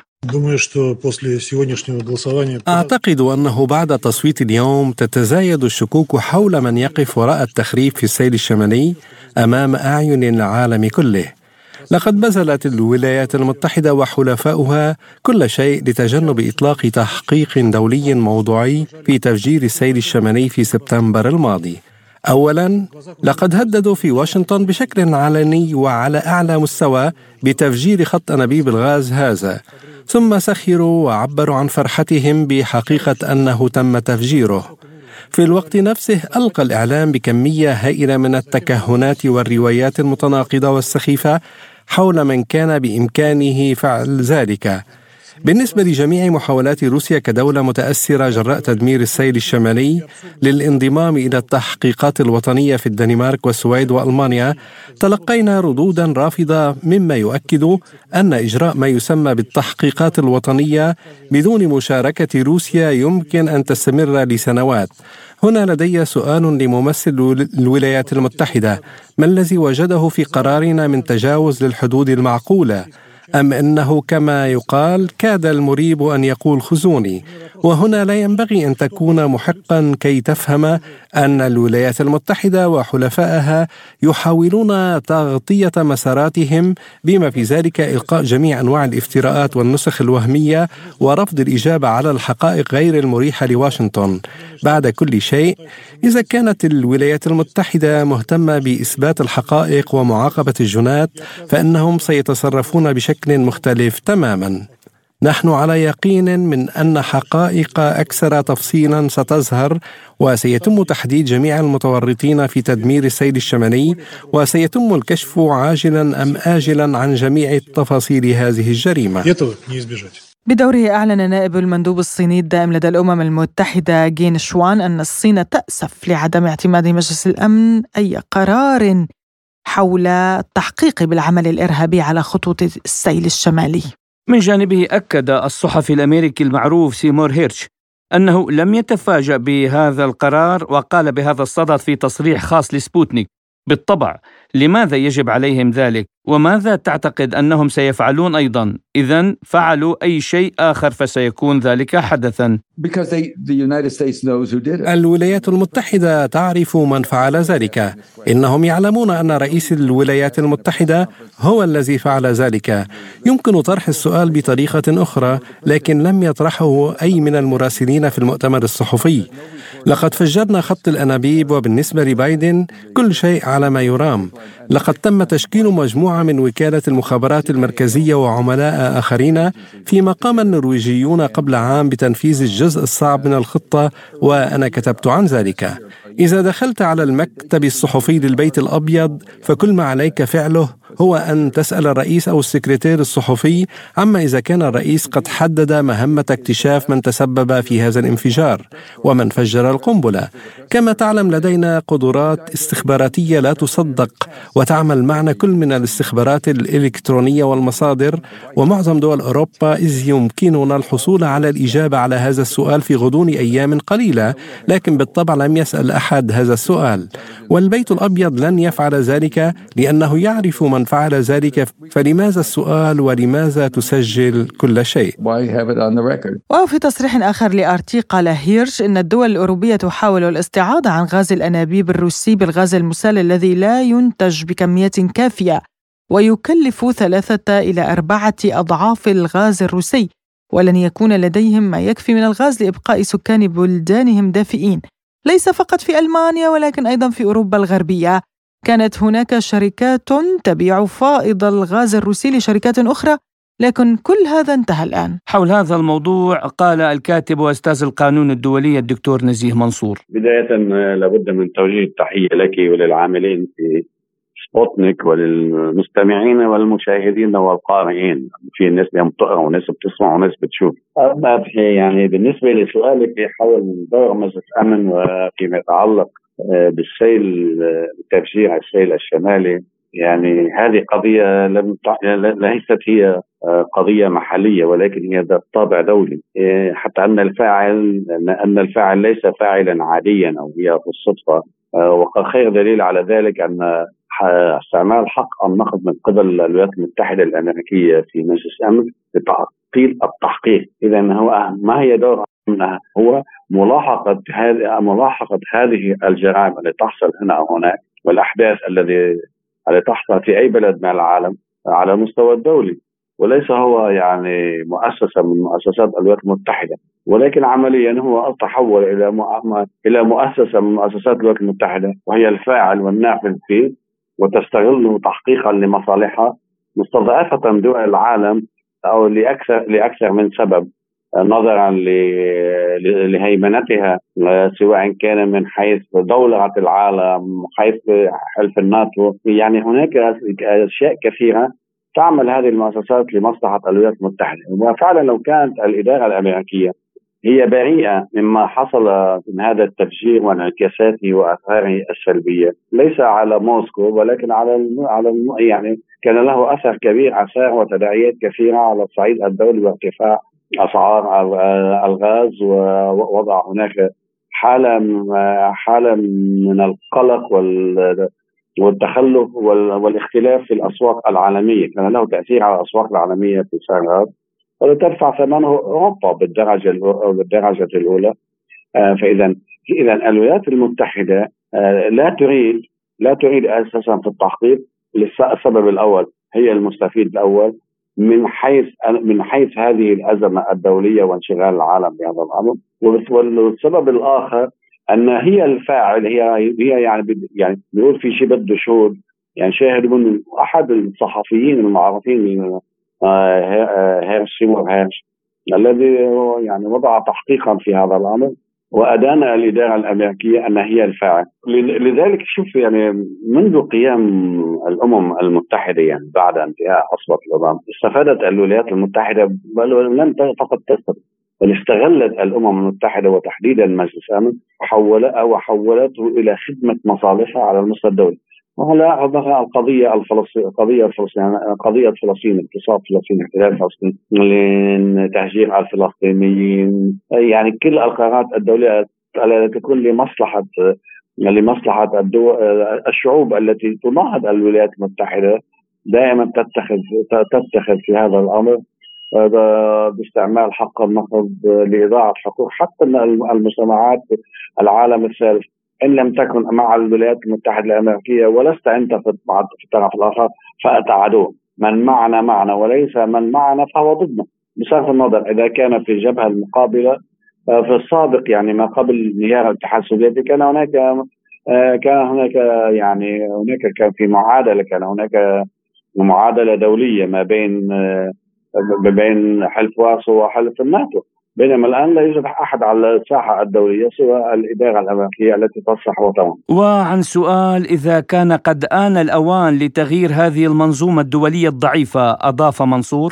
أعتقد أنه بعد تصويت اليوم تتزايد الشكوك حول من يقف وراء التخريب في السيل الشمالي أمام أعين العالم كله. لقد بذلت الولايات المتحدة وحلفاؤها كل شيء لتجنب إطلاق تحقيق دولي موضوعي في تفجير السيل الشمالي في سبتمبر الماضي. أولاً، لقد هددوا في واشنطن بشكل علني وعلى أعلى مستوى بتفجير خط أنابيب الغاز هذا، ثم سخروا وعبروا عن فرحتهم بحقيقة أنه تم تفجيره. في الوقت نفسه ألقى الإعلام بكمية هائلة من التكهنات والروايات المتناقضة والسخيفة حول من كان بإمكانه فعل ذلك. بالنسبة لجميع محاولات روسيا كدولة متأثرة جراء تدمير السيل الشمالي للانضمام إلى التحقيقات الوطنية في الدنمارك والسويد وألمانيا، تلقينا ردودا رافضة، مما يؤكد أن إجراء ما يسمى بالتحقيقات الوطنية بدون مشاركة روسيا يمكن أن تستمر لسنوات. هنا لدي سؤال لممثل الولايات المتحدة: ما الذي وجده في قرارنا من تجاوز للحدود المعقولة؟ أم أنه كما يقال كاد المريب أن يقول خذوني؟ وهنا لا ينبغي أن تكون محقا كي تفهم أن الولايات المتحدة وحلفائها يحاولون تغطية مساراتهم، بما في ذلك إلقاء جميع أنواع الافتراءات والنسخ الوهمية ورفض الإجابة على الحقائق غير المريحة لواشنطن. بعد كل شيء، إذا كانت الولايات المتحدة مهتمة بإثبات الحقائق ومعاقبة الجنات، فإنهم سيتصرفون بشكل مختلف تماما. نحن على يقين من أن حقائق أكثر تفصيلا ستظهر، وسيتم تحديد جميع المتورطين في تدمير السيل الشمالي، وسيتم الكشف عاجلا أم آجلا عن جميع تفاصيل هذه الجريمة. بدوره أعلن نائب المندوب الصيني الدائم لدى الأمم المتحدة جين شوان أن الصين تأسف لعدم اعتماد مجلس الأمن أي قرار حول التحقيق بالعمل الإرهابي على خطوط السيل الشمالي. من جانبه أكد الصحفي الأمريكي المعروف سيمور هيرش أنه لم يتفاجأ بهذا القرار، وقال بهذا الصدد في تصريح خاص لسبوتنيك: بالطبع، لماذا يجب عليهم ذلك؟ وماذا تعتقد أنهم سيفعلون أيضا؟ إذن فعلوا أي شيء آخر فسيكون ذلك حدثا. الولايات المتحدة تعرف من فعل ذلك. إنهم يعلمون أن رئيس الولايات المتحدة هو الذي فعل ذلك. يمكن طرح السؤال بطريقة أخرى، لكن لم يطرحه أي من المراسلين في المؤتمر الصحفي. لقد فجرنا خط الأنابيب، وبالنسبة لبايدن كل شيء على ما يرام. لقد تم تشكيل مجموعة من وكالة المخابرات المركزية وعملاء آخرين، فيما قام النرويجيون قبل عام بتنفيذ الجزء الصعب من الخطة، وأنا كتبت عن ذلك. إذا دخلت على المكتب الصحفي للبيت الأبيض، فكل ما عليك فعله هو أن تسأل الرئيس أو السكرتير الصحفي عما إذا كان الرئيس قد حدد مهمة اكتشاف من تسبب في هذا الانفجار ومن فجر القنبلة. كما تعلم، لدينا قدرات استخباراتية لا تصدق، وتعمل معنا كل من الاستخبارات الإلكترونية والمصادر ومعظم دول أوروبا، إذ يمكننا الحصول على الإجابة على هذا السؤال في غضون أيام قليلة. لكن بالطبع لم يسأل أحد هذا السؤال، والبيت الأبيض لن يفعل ذلك لأنه يعرف من فعل ذلك. فلماذا السؤال ولماذا تسجل كل شيء؟ وفي تصريح آخر لآرتي قال هيرش إن الدول الأوروبية تحاول الاستعاضة عن غاز الأنابيب الروسي بالغاز المسال الذي لا ينتج بكميات كافية ويكلف ثلاثة إلى أربعة أضعاف الغاز الروسي، ولن يكون لديهم ما يكفي من الغاز لإبقاء سكان بلدانهم دافئين. ليس فقط في ألمانيا ولكن أيضا في أوروبا الغربية كانت هناك شركات تبيع فائض الغاز الروسي لشركات أخرى، لكن كل هذا انتهى الآن. حول هذا الموضوع قال الكاتب وأستاذ القانون الدولي الدكتور نزيه منصور: بداية لابد من توجيه التحية لك وللعاملين في سبوتنيك وللمستمعين والمشاهدين والقارئين، في ناس بتقرأ وناس بتسمع وناس بتشوف. أما يعني بالنسبة لسؤالك حول دور مجلس أمن وفيما يتعلق بالسيل، تفجير السيل الشمالي، يعني هذه قضية لم ليست هي قضية محلية، ولكن هي ذات طابع دولي، حتى أن الفاعل أن الفاعل ليس فاعلا عاديا أو هي بالصدفة. وقد خير دليل على ذلك أن استعمال حق النقد من قبل الولايات المتحدة الأمريكية في مجلس الأمن لتعطيل التحقيق. إذا هو ما هي دور هو ملاحقة هذه ملاحقة هذه الجرائم التي تحصل هنا أو هناك، والأحداث الذي التي تحصل في أي بلد من العالم على المستوى الدولي، وليس هو يعني مؤسسة من مؤسسات الولايات المتحدة، ولكن عمليا هو تحول إلى إلى مؤسسة من مؤسسات الولايات المتحدة، وهي الفاعل والنافذ فيه، وتستغله تحقيقا لمصالحها، مستضعفة دول العالم أو لأكثر لأكثر من سبب، نظرا لهيمنتها سواء كان من حيث دولة العالم، حيث حلف الناتو. يعني هناك أشياء كثيرة تعمل هذه المؤسسات لمصلحة الولايات المتحدة. وفعلا لو كانت الإدارة الأمريكية هي بريئة مما حصل من هذا التفجير وانعكاساته وآثاره السلبية، ليس على موسكو ولكن على على يعني كان له أثر كبير، آثار وتداعيات كثيرة على الصعيد الدولي وارتفاع أسعار الغاز، ووضع هناك حالة حالة من القلق والتخلف والاختلاف في الأسواق العالمية، كان له تأثير على الأسواق العالمية في سعر الغاز، وترفع ثمنه أوروبا بالدرجة بالدرجة الأولى. فإذا إذا الولايات المتحدة لا تريد لا تريد أساسا في التحقيق. للسبب الأول، هي المستفيد الأول من حيث من حيث هذه الأزمة الدولية وانشغال العالم بهذا الأمر، والسبب الآخر أن هي الفاعل، هي هي يعني يعني بيقول في شيء بده شهود. يعني شاهد من أحد الصحفيين المعروفين هيرش سيمور هيرش الذي يعني وضع تحقيقا في هذا الأمر، وأدان الإدارة الأمريكية أن هي الفاعل. لذلك شوف يعني منذ قيام الأمم المتحدة يعني بعد انتهاء حصبة الأوباما استفادت الولايات المتحدة، بل لم فقط تستفد بل استغلت الأمم المتحدة وتحديدا مجلس الأمن وحولته وحولته إلى خدمة مصالحها على المستوى الدولي. وهلا القضية الفلسطينية قضية الفلسطينية قضية فلسطين اغتصاب فلسطين احتلال فلسطين تهجير الفلسطينيين، يعني كل القرارات الدولية التي تكون لمصلحة لمصلحة الشعوب التي تناهض الولايات المتحدة دائما تتخذ تتخذ في هذا الأمر باستعمال حق النقض لإضاعة حقوق حتى المجتمعات العالم الثالث. إن لم تكن مع الولايات المتحدة الأمريكية ولست أنت في الطرف الآخر فأنت عدو. من معنا معنا وليس من معنا فهو ضدنا. بصرف النظر إذا كان في الجبهة المقابلة في السابق يعني ما قبل انهيار الاتحاد السوفيتي كان هناك كان هناك يعني هناك كان في معادلة كان هناك معادلة دولية ما بين ما بين حلف وارسو وحلف الناتو، بينما الآن لا يوجد أحد على الساحة الدولية سوى الإدارة الأمريكية التي تصلح وطن. وعن سؤال إذا كان قد آن الأوان لتغيير هذه المنظومة الدولية الضعيفة، أضاف منصور: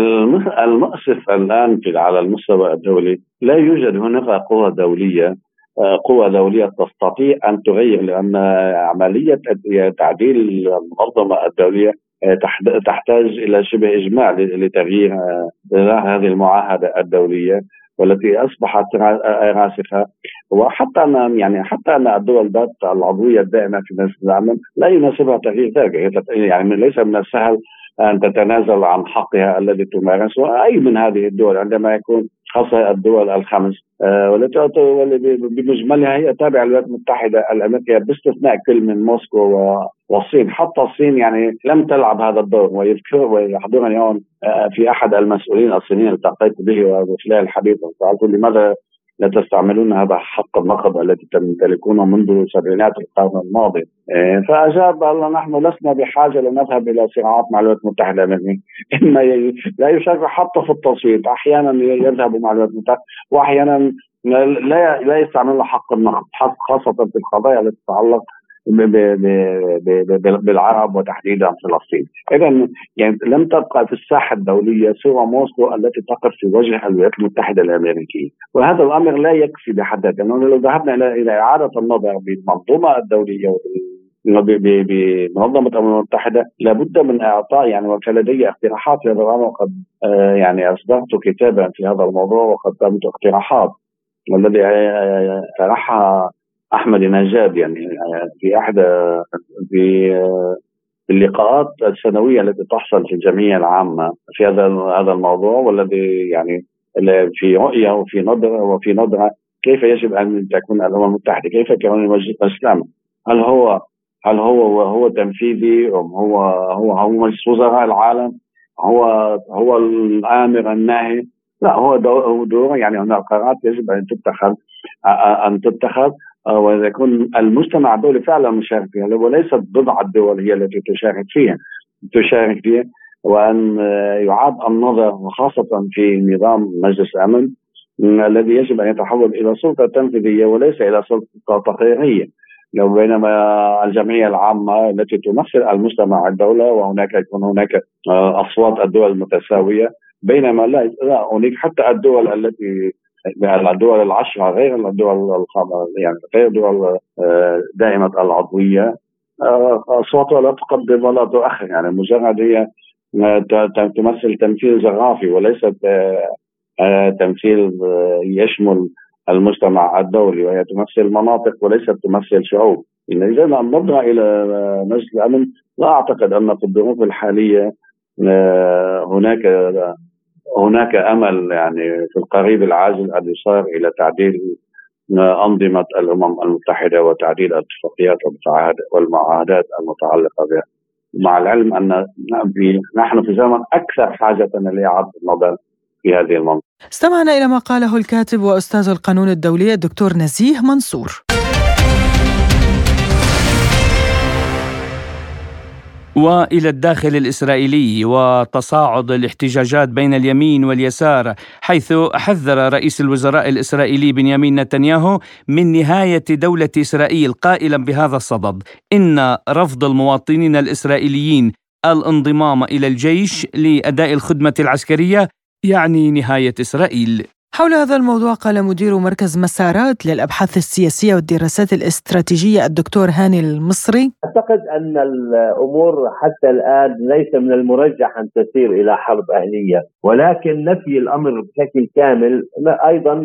المؤسف الآن في على المستوى الدولي لا يوجد هناك قوة دولية قوة دولية تستطيع أن تغير، لأن عملية تعديل المنظمة الدولية تحتاج إلى شبه إجماع لتغيير هذه المعاهدة الدولية والتي أصبحت راسخة. وحتى أن يعني حتى أن الدول ذات العضوية الدائمة في مجلس الأمن لا يناسبها تغيير ذلك، يعني ليس من السهل أن تتنازل عن حقها الذي تمارسه أي من هذه الدول عندما يكون خاصة الدول الخمس والتي بمجملها هي تابعة للولايات المتحدة الأمريكية باستثناء كل من موسكو والصين. حتى الصين يعني لم تلعب هذا الدور. ويذكر ويحضرني اليوم في أحد المسؤولين الصينيين التقيت به وخلال الحديث سألته لماذا لا تستعملون هذا حق النقد الذي تمتلكونه منذ سبعينات القرن الماضي؟ فأجاب قال نحن لسنا بحاجة لنذهب إلى صراعات مع الولايات المتحدة الأمريكية، إما لا يشارك حتى في التصويت، أحيانا يذهبوا مع الولايات المتحدة وأحيانا لا لا يستعملون حق النقد خاصة في القضايا التي تتعلق بالعرب وتحديدا فلسطين. إذا يعني لم تبقى في الساحة الدولية سوى موسكو التي تقف في وجه الولايات المتحدة الأمريكية، وهذا الأمر لا يكفي بحد ذاته. لأنه لو ذهبنا إلى إلى إعادة النظر بالمنظومة الدولية بمنظمة الأمم المتحدة لابد من إعطاء يعني وكان لدي اقتراحات في هذا الأمر، وقد يعني أصدرت كتابا في هذا الموضوع وقدمت اقتراحات والذي طرحها أحمد نجاد يعني في أحد في اللقاءات السنوية التي تحصل في الجمعية العامة في هذا هذا الموضوع، والذي يعني في رؤية وفي نظرة وفي نظرة كيف يجب أن تكون الأمم المتحدة، كيف يكون مجلس الإسلام، هل هو هل هو هو تنفيذي، هو هو هو مجلس وزراء العالم، هو هو الآمر الناهي، لا هو دور يعني هناك قرارات يجب أن تتخذ أن تتخذ ويكون المجتمع الدولي فعلا مشارك فيها وليست بضع الدول هي التي تشارك فيها تشارك فيها وأن يعاد النظر وخاصة في نظام مجلس الأمن الذي يجب أن يتحول إلى سلطة تنفيذية وليس إلى سلطة تقريرية. لو بينما الجمعية العامة التي تمثل المجتمع الدولة وهناك يكون هناك أصوات الدول المتساوية، بينما لا لا هناك حتى الدول التي الدول العشرة غير الدول يعني غير الدول دائمة العضوية أصواتها لا تقدم ولا تؤخر، يعني مجرد هي تمثل تمثيل جغرافي وليست تمثيل يشمل المجتمع الدولي، وهي تمثل مناطق وليست تمثل شعوب. إذا نظرنا إلى مجلس الأمن لا أعتقد أن في الظروف الحالية هناك هناك أمل يعني في القريب العاجل أن يصار إلى تعديل أنظمة الأمم المتحدة وتعديل الاتفاقيات والمعاهدات المتعلقة بها، مع العلم أن نحن في زمن أكثر حاجة لإعادة النظر في هذه المنظومة. استمعنا إلى ما قاله الكاتب وأستاذ القانون الدولي الدكتور نزيه منصور. وإلى الداخل الإسرائيلي وتصاعد الاحتجاجات بين اليمين واليسار، حيث حذر رئيس الوزراء الإسرائيلي بنيامين نتنياهو من نهاية دولة إسرائيل، قائلا بهذا الصدد إن رفض المواطنين الإسرائيليين الانضمام إلى الجيش لأداء الخدمة العسكرية يعني نهاية إسرائيل. حول هذا الموضوع قال مدير مركز مسارات للأبحاث السياسية والدراسات الاستراتيجية الدكتور هاني المصري: أعتقد أن الأمور حتى الآن ليس من المرجح أن تسير إلى حرب أهلية، ولكن نفي الأمر بشكل كامل أيضا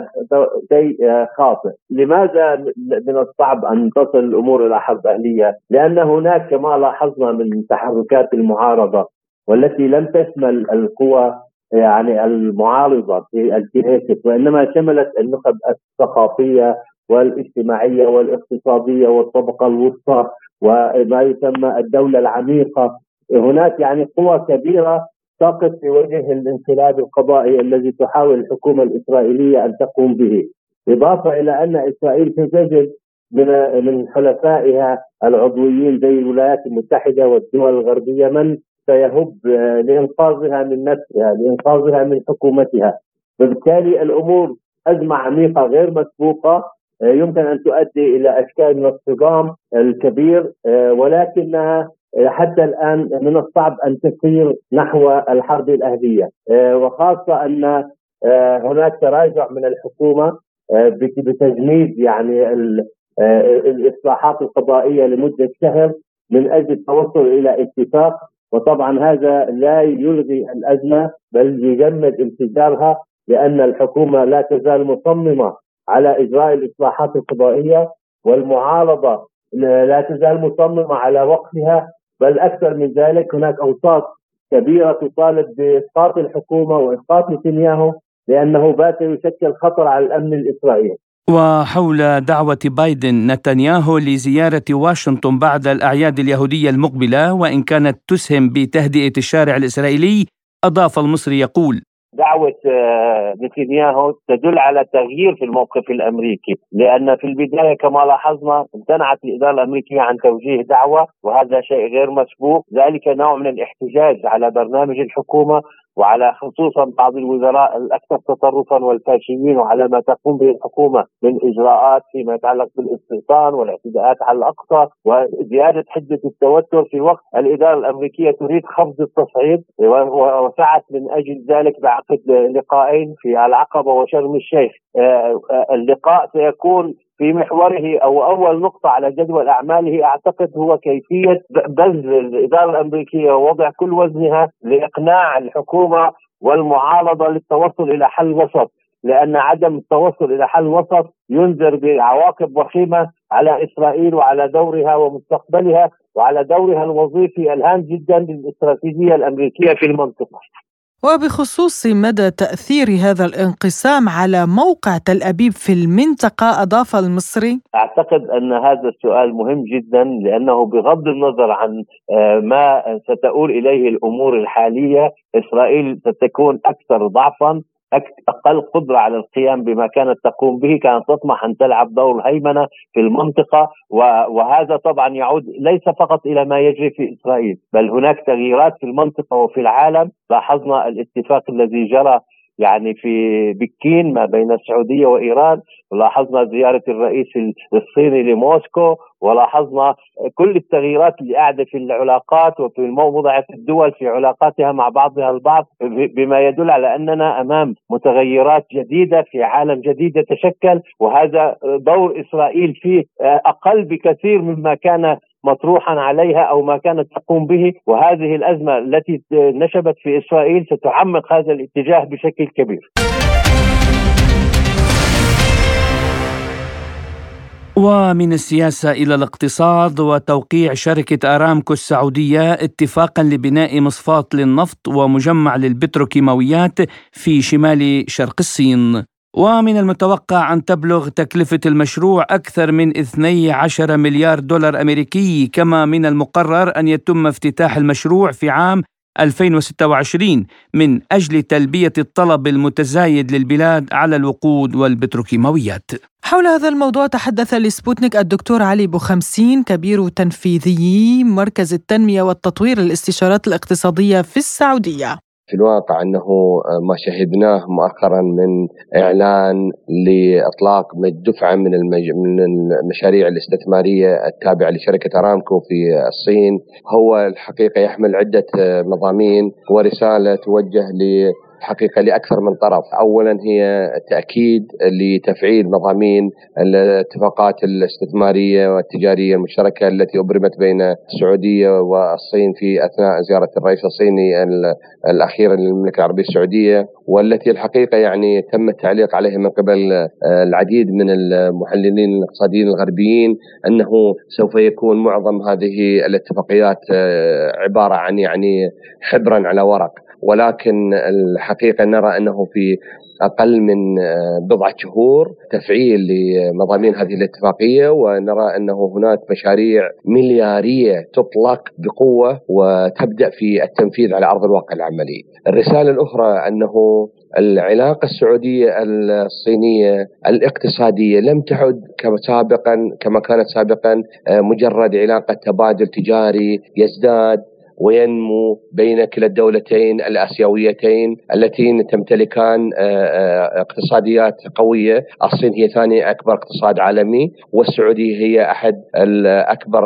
شيء خاطئ. لماذا من الصعب أن تصل الأمور إلى حرب أهلية؟ لأن هناك كما لاحظنا من تحركات المعارضة والتي لم تشمل القوى يعني المعارضة في الكنيست، وإنما شملت النخب الثقافية والاجتماعية والاقتصادية والطبقة الوسطى وما يسمى الدولة العميقة. هناك يعني قوى كبيرة تقف في وجه الانقلاب القضائي الذي تحاول الحكومة الإسرائيلية أن تقوم به، إضافة إلى أن إسرائيل تجد من من حلفائها العضويين زي الولايات المتحدة والدول الغربية من سيهب لإنقاذها من نفسها، لإنقاذها من حكومتها. وبالتالي الأمور أزمة عميقة غير مسبوقة يمكن أن تؤدي إلى أشكال من الصدام الكبير، ولكنها حتى الآن من الصعب أن تسير نحو الحرب الأهلية، وخاصة أن هناك تراجع من الحكومة بتجميد يعني الإصلاحات القضائية لمدة شهر من أجل التوصل إلى اتفاق، وطبعا هذا لا يلغي الأزمة بل يجمد انفجارها، لأن الحكومة لا تزال مصممة على إجراء الإصلاحات القضائية، والمعارضة لا تزال مصممة على وقفها، بل أكثر من ذلك هناك أوساط كبيرة تطالب بإسقاط الحكومة وإسقاط نتنياهو لأنه بات يشكل خطر على الأمن الإسرائيلي. وحول دعوة بايدن نتنياهو لزيارة واشنطن بعد الأعياد اليهودية المقبلة وإن كانت تسهم بتهدئة الشارع الإسرائيلي، أضاف المصري يقول: دعوة نتنياهو تدل على تغيير في الموقف الأمريكي، لأن في البداية كما لاحظنا امتنعت الإدارة الأمريكية عن توجيه دعوة، وهذا شيء غير مسبوق. ذلك نوع من الاحتجاج على برنامج الحكومة وعلى خصوصا بعض الوزراء الأكثر تطرفا والفاشيين، وعلى ما تقوم به الحكومة من إجراءات فيما يتعلق بالاستيطان والاعتداءات على الأقصى وزيادة حدة التوتر، في وقت الإدارة الأمريكية تريد خفض التصعيد، وسعت من أجل ذلك بعقد لقاءين في العقبة وشرم الشيخ. اللقاء سيكون في محوره أو أول نقطة على جدول أعماله أعتقد هو كيفية بذل الإدارة الأمريكية ووضع كل وزنها لإقناع الحكومة والمعارضة للتوصل إلى حل وسط، لأن عدم التوصل إلى حل وسط ينذر بعواقب وخيمة على إسرائيل وعلى دورها ومستقبلها وعلى دورها الوظيفي الهام جدا للاستراتيجية الأمريكية في المنطقة. وبخصوص مدى تأثير هذا الانقسام على موقع تل أبيب في المنطقة، أضاف المصري: أعتقد أن هذا السؤال مهم جدا، لأنه بغض النظر عن ما ستؤول إليه الأمور الحالية، إسرائيل ستكون أكثر ضعفا، أقل قدرة على القيام بما كانت تقوم به. كانت تطمح أن تلعب دور الهيمنة في المنطقة، وهذا طبعا يعود ليس فقط إلى ما يجري في إسرائيل، بل هناك تغييرات في المنطقة وفي العالم. لاحظنا الاتفاق الذي جرى يعني في بكين ما بين السعودية وإيران، ولاحظنا زيارة الرئيس الصيني لموسكو، ولاحظنا كل التغييرات اللي قاعدة في العلاقات وفي وضعت الدول في علاقاتها مع بعضها البعض، بما يدل على أننا أمام متغيرات جديدة في عالم جديد يتشكل، وهذا دور إسرائيل فيه أقل بكثير مما كان مطروحا عليها أو ما كانت تقوم به. وهذه الأزمة التي نشبت في إسرائيل ستعمق هذا الاتجاه بشكل كبير. ومن السياسة إلى الاقتصاد، وتوقيع شركة أرامكو السعودية اتفاقا لبناء مصفاة للنفط ومجمع للبتروكيماويات في شمال شرق الصين. ومن المتوقع أن تبلغ تكلفة المشروع أكثر من اثني عشر مليار دولار أمريكي، كما من المقرر أن يتم افتتاح المشروع في عام ألفين وستة وعشرين من أجل تلبية الطلب المتزايد للبلاد على الوقود والبتروكيماويات. حول هذا الموضوع تحدث لسبوتنيك الدكتور علي بوخمسين كبير تنفيذي مركز التنمية والتطوير للاستشارات الاقتصادية في السعودية. في الواقع أنه ما شهدناه مؤخرا من إعلان لإطلاق دفعة من من المشاريع الاستثمارية التابعة لشركة أرامكو في الصين هو الحقيقة يحمل عدة مضامين ورسالة توجه ل حقيقة لأكثر من طرف. أولا هي تأكيد لتفعيل مضامين الاتفاقات الاستثمارية والتجارية المشتركة التي أبرمت بين السعودية والصين في أثناء زيارة الرئيس الصيني الأخيرة للمملكة العربية السعودية، والتي الحقيقة يعني تم التعليق عليها من قبل العديد من المحللين الاقتصاديين الغربيين أنه سوف يكون معظم هذه الاتفاقيات عبارة عن يعني حبرا على ورق، ولكن الحقيقة نرى أنه في أقل من بضعة شهور تفعيل لمضامين هذه الاتفاقية، ونرى أنه هناك مشاريع مليارية تطلق بقوة وتبدأ في التنفيذ على أرض الواقع العملي. الرسالة الأخرى أنه العلاقة السعودية الصينية الاقتصادية لم تعد كما سابقا كما كانت سابقا مجرد علاقة تبادل تجاري يزداد وينمو بين كلا الدولتين الآسيويتين اللتين تمتلكان اقتصاديات قوية. الصين هي ثاني أكبر اقتصاد عالمي، والسعودية هي أحد الأكبر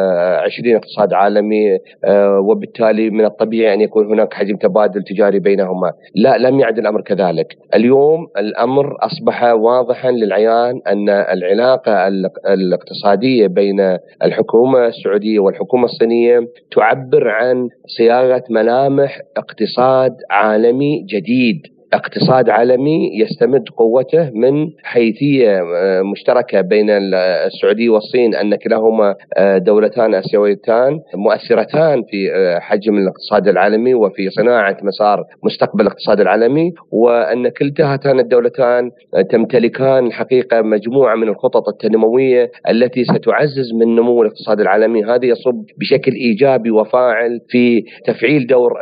عشرين اقتصاد عالمي، وبالتالي من الطبيعي أن يكون هناك حجم تبادل تجاري بينهما. لا، لم يعد الأمر كذلك. اليوم الأمر أصبح واضحا للعيان أن العلاقة الاقتصادية بين الحكومة السعودية والحكومة الصينية تعبر عن صياغة ملامح اقتصاد عالمي جديد، اقتصاد عالمي يستمد قوته من حيثية مشتركة بين السعودية والصين أن كلاهما دولتان آسيويتان مؤثرتان في حجم الاقتصاد العالمي وفي صناعة مسار مستقبل الاقتصاد العالمي، وأن كلتا هاتان الدولتان تمتلكان الحقيقة مجموعة من الخطط التنموية التي ستعزز من نمو الاقتصاد العالمي. هذا يصب بشكل إيجابي وفاعل في تفعيل دور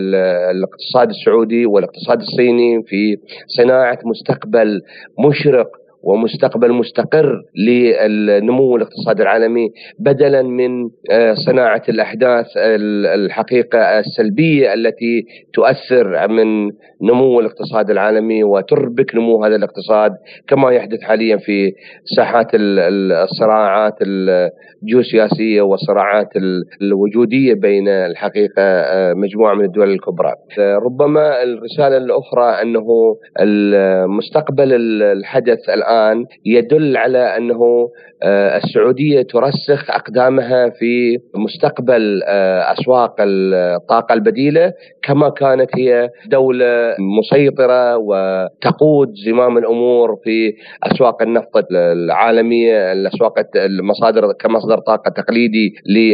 الاقتصاد السعودي والاقتصاد الصيني في صناعة مستقبل مشرق ومستقبل مستقر للنمو الاقتصادي العالمي، بدلا من صناعة الأحداث الحقيقة السلبية التي تؤثر من نمو الاقتصاد العالمي وتربك نمو هذا الاقتصاد كما يحدث حاليا في ساحات الصراعات الجيوسياسية والصراعات الوجودية بين الحقيقة مجموعة من الدول الكبرى. ربما الرسالة الأخرى أنه المستقبل الحدث الآن يدل على أنه السعودية ترسخ أقدامها في مستقبل أسواق الطاقة البديلة، كما كانت هي دولة مسيطرة وتقود زمام الأمور في أسواق النفط العالمية، الأسواق المصادر كمصدر طاقة تقليدي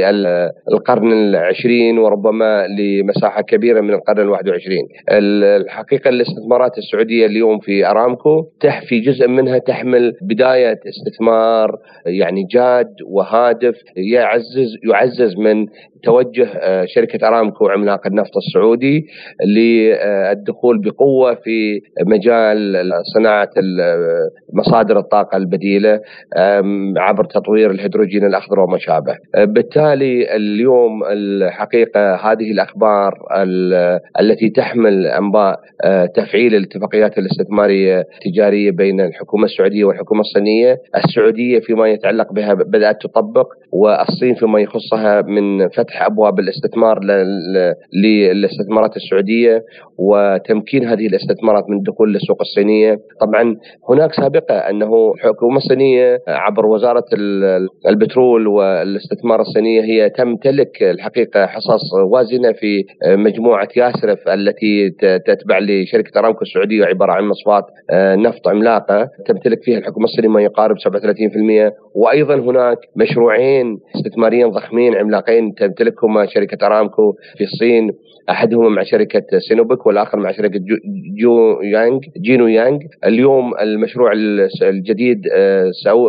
للقرن العشرين وربما لمساحة كبيرة من القرن الواحد وعشرين. الحقيقة الاستثمارات السعودية اليوم في أرامكو في جزء منها تحمل بداية استثمار يعني جاد وهادف يعزز يعزز من توجه شركة أرامكو عملاق النفط السعودي للدخول بقوة في مجال صناعة مصادر الطاقة البديلة عبر تطوير الهيدروجين الأخضر وما شابه. بالتالي اليوم الحقيقة هذه الأخبار التي تحمل أنباء تفعيل الاتفاقيات الاستثمارية التجارية بين الحكومة السعودية والحكومة الصينية، السعودية فيما يتعلق بها بدأت تطبق، والصين فيما يخصها من فتح أبواب الاستثمار للاستثمارات السعودية وتمكين هذه الاستثمارات من الدخول للسوق الصينية. طبعا هناك سابقة أنه الحكومة الصينية عبر وزارة البترول والاستثمار الصينية هي تمتلك الحقيقة حصص وازنة في مجموعة ياسرف التي تتبع لشركة أرامكو السعودية، عبارة عن مصفات نفط عملاقة تمتلك فيها الحكومة الصينية ما يقارب سبعة وثلاثين بالمئة. وأيضا هناك مشروعين شريكين استثماريين ضخمين عملاقين تمتلكهما شركة أرامكو في الصين، أحدهما مع شركة سينوبك والآخر مع شركة جو, جو يانغ جينو يانغ. اليوم المشروع الجديد سو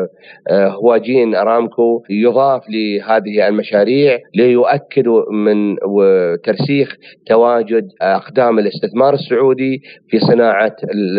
هواجين أرامكو يضاف لهذه المشاريع ليؤكد من ترسيخ تواجد أقدام الاستثمار السعودي في صناعة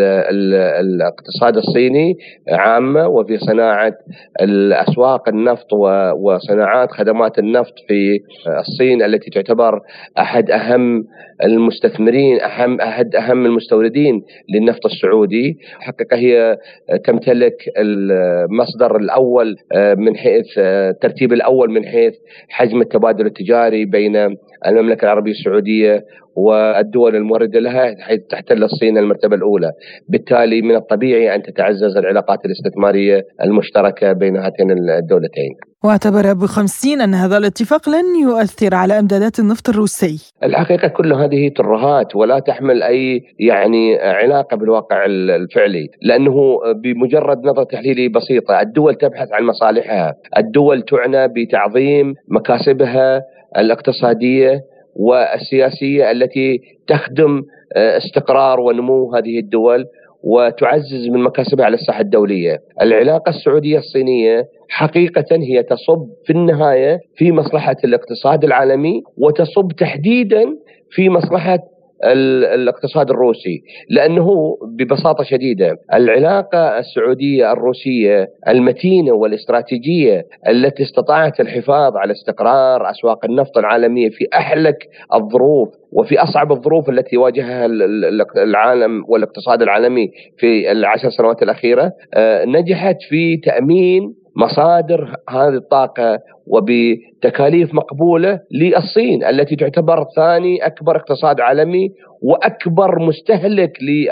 الاقتصاد الصيني عامة، وفي صناعة الأسواق النفط وصناعات خدمات النفط في الصين التي تعتبر أحد أهم المستثمرين أهم أحد أهم المستوردين للنفط السعودي. حقيقة هي تمتلك المصدر الأول من حيث الترتيب الأول من حيث حجم التبادل التجاري بين المملكة العربية السعودية والدول الموردة لها، حيث تحتل الصين المرتبة الأولى. بالتالي من الطبيعي أن تتعزز العلاقات الاستثمارية المشتركة بين هاتين الدولتين. واعتبر أبو خمسين أن هذا الاتفاق لن يؤثر على إمدادات النفط الروسي. الحقيقة كل هذه ترهات ولا تحمل أي يعني علاقة بالواقع الفعلي، لأنه بمجرد نظرة تحليلية بسيطة الدول تبحث عن مصالحها، الدول تعنى بتعظيم مكاسبها الاقتصادية والسياسية التي تخدم استقرار ونمو هذه الدول وتعزز من مكاسبها على الساحة الدولية. العلاقة السعودية الصينية حقيقة هي تصب في النهاية في مصلحة الاقتصاد العالمي، وتصب تحديدا في مصلحة الاقتصاد الروسي، لأنه ببساطة شديدة العلاقة السعودية الروسية المتينة والاستراتيجية التي استطاعت الحفاظ على استقرار أسواق النفط العالمية في أحلك الظروف وفي أصعب الظروف التي واجهها العالم والاقتصاد العالمي في العشر سنوات الأخيرة، نجحت في تأمين مصادر هذه الطاقة وبتكاليف مقبولة للصين التي تعتبر ثاني أكبر اقتصاد عالمي وأكبر مستهلك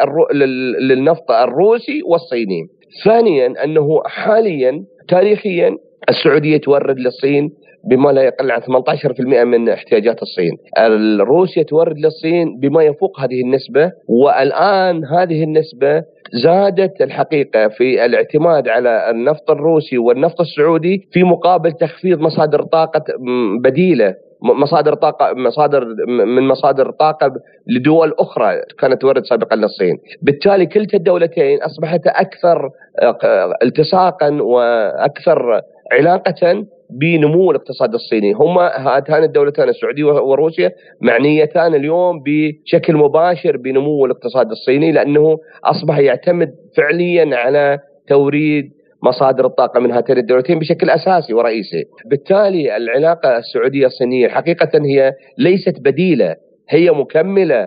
للنفط الروسي والصيني. ثانيا أنه حاليا تاريخيا السعودية تورد للصين بما لا يقل عن ثمانية عشر بالمئة من احتياجات الصين، روسيا تورد للصين بما يفوق هذه النسبة، والآن هذه النسبة زادت الحقيقة في الاعتماد على النفط الروسي والنفط السعودي في مقابل تخفيض مصادر طاقة بديلة، مصادر طاقة مصادر من مصادر طاقة لدول أخرى كانت تورد سابقا للصين. بالتالي كلتا الدولتين أصبحت أكثر التصاقا وأكثر علاقة بنمو الاقتصاد الصيني. هما هاتان الدولتان السعودية وروسيا معنيتان اليوم بشكل مباشر بنمو الاقتصاد الصيني، لأنه أصبح يعتمد فعليا على توريد مصادر الطاقة من هاتين الدولتين بشكل أساسي ورئيسي. بالتالي العلاقة السعودية الصينية حقيقة هي ليست بديلة، هي مكملة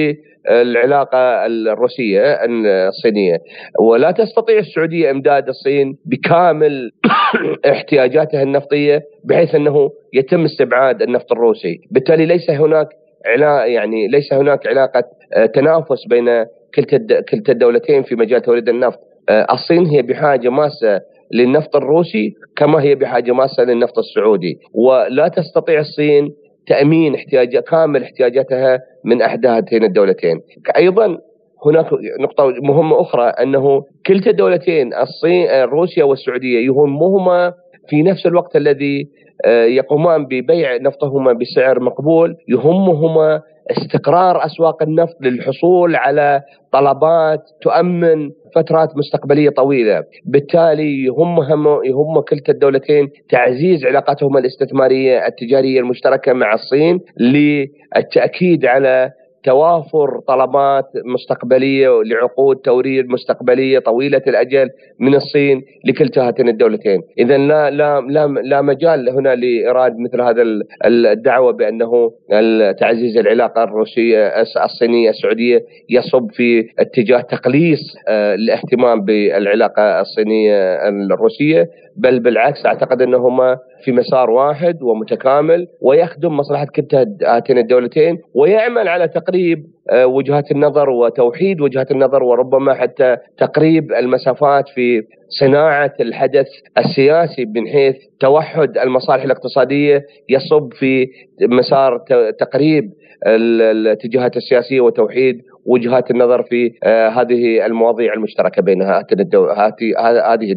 للعلاقة الروسية الصينية، ولا تستطيع السعودية إمداد الصين بكامل احتياجاتها النفطية بحيث أنه يتم استبعاد النفط الروسي. بالتالي ليس هناك علاقة يعني ليس هناك علاقة تنافس بين كلتا كلتا الدولتين في مجال توريد النفط. الصين هي بحاجة ماسة للنفط الروسي كما هي بحاجة ماسة للنفط السعودي، ولا تستطيع الصين تأمين احتياج كامل احتياجاتها من أحد هاتين الدولتين. أيضا هناك نقطة مهمة أخرى، أنه كلتا الدولتين الصين روسيا والسعودية يهمهما في نفس الوقت الذي يقومان ببيع نفطهما بسعر مقبول يهمهما استقرار أسواق النفط للحصول على طلبات تؤمن فترات مستقبلية طويلة. بالتالي يهمهم يهم كلتا الدولتين تعزيز علاقاتهما الاستثمارية التجارية المشتركة مع الصين للتأكيد على توافر طلبات مستقبلية لعقود توريد مستقبلية طويلة الأجل من الصين لكلتا هاتين الدولتين. إذن لا لا لا لا مجال هنا لإيراد مثل هذا الدعوة بأنه تعزيز العلاقة الروسية الصينية السعودية يصب في اتجاه تقليص الاهتمام بالعلاقة الصينية الروسية، بل بالعكس أعتقد أنهما في مسار واحد ومتكامل ويخدم مصلحة كلتا هاتين الدولتين، ويعمل على تقريب وجهات النظر وتوحيد وجهات النظر، وربما حتى تقريب المسافات في صناعة الحدث السياسي من حيث توحد المصالح الاقتصادية يصب في مسار تقريب الاتجاهات السياسية وتوحيد وجهات النظر في هذه المواضيع المشتركة بين هذه الدول.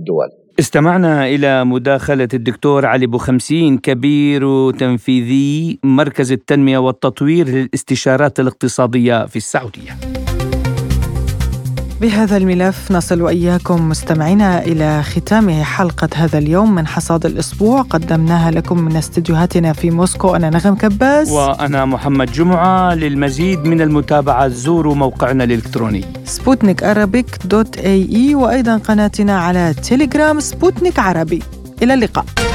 استمعنا إلى مداخلة الدكتور علي بوخمسين، كبير تنفيذي مركز التنمية والتطوير للاستشارات الاقتصادية في السعودية. بهذا الملف نصل وإياكم مستمعينا إلى ختام حلقة هذا اليوم من حصاد الأسبوع، قدمناها لكم من استديوهاتنا في موسكو. أنا نغم كباس وأنا محمد جمعة. للمزيد من المتابعة زوروا موقعنا الإلكتروني سبوتنيك أرابيك دوت اي اي، وأيضا قناتنا على تيليجرام سبوتنيك عربي. إلى اللقاء.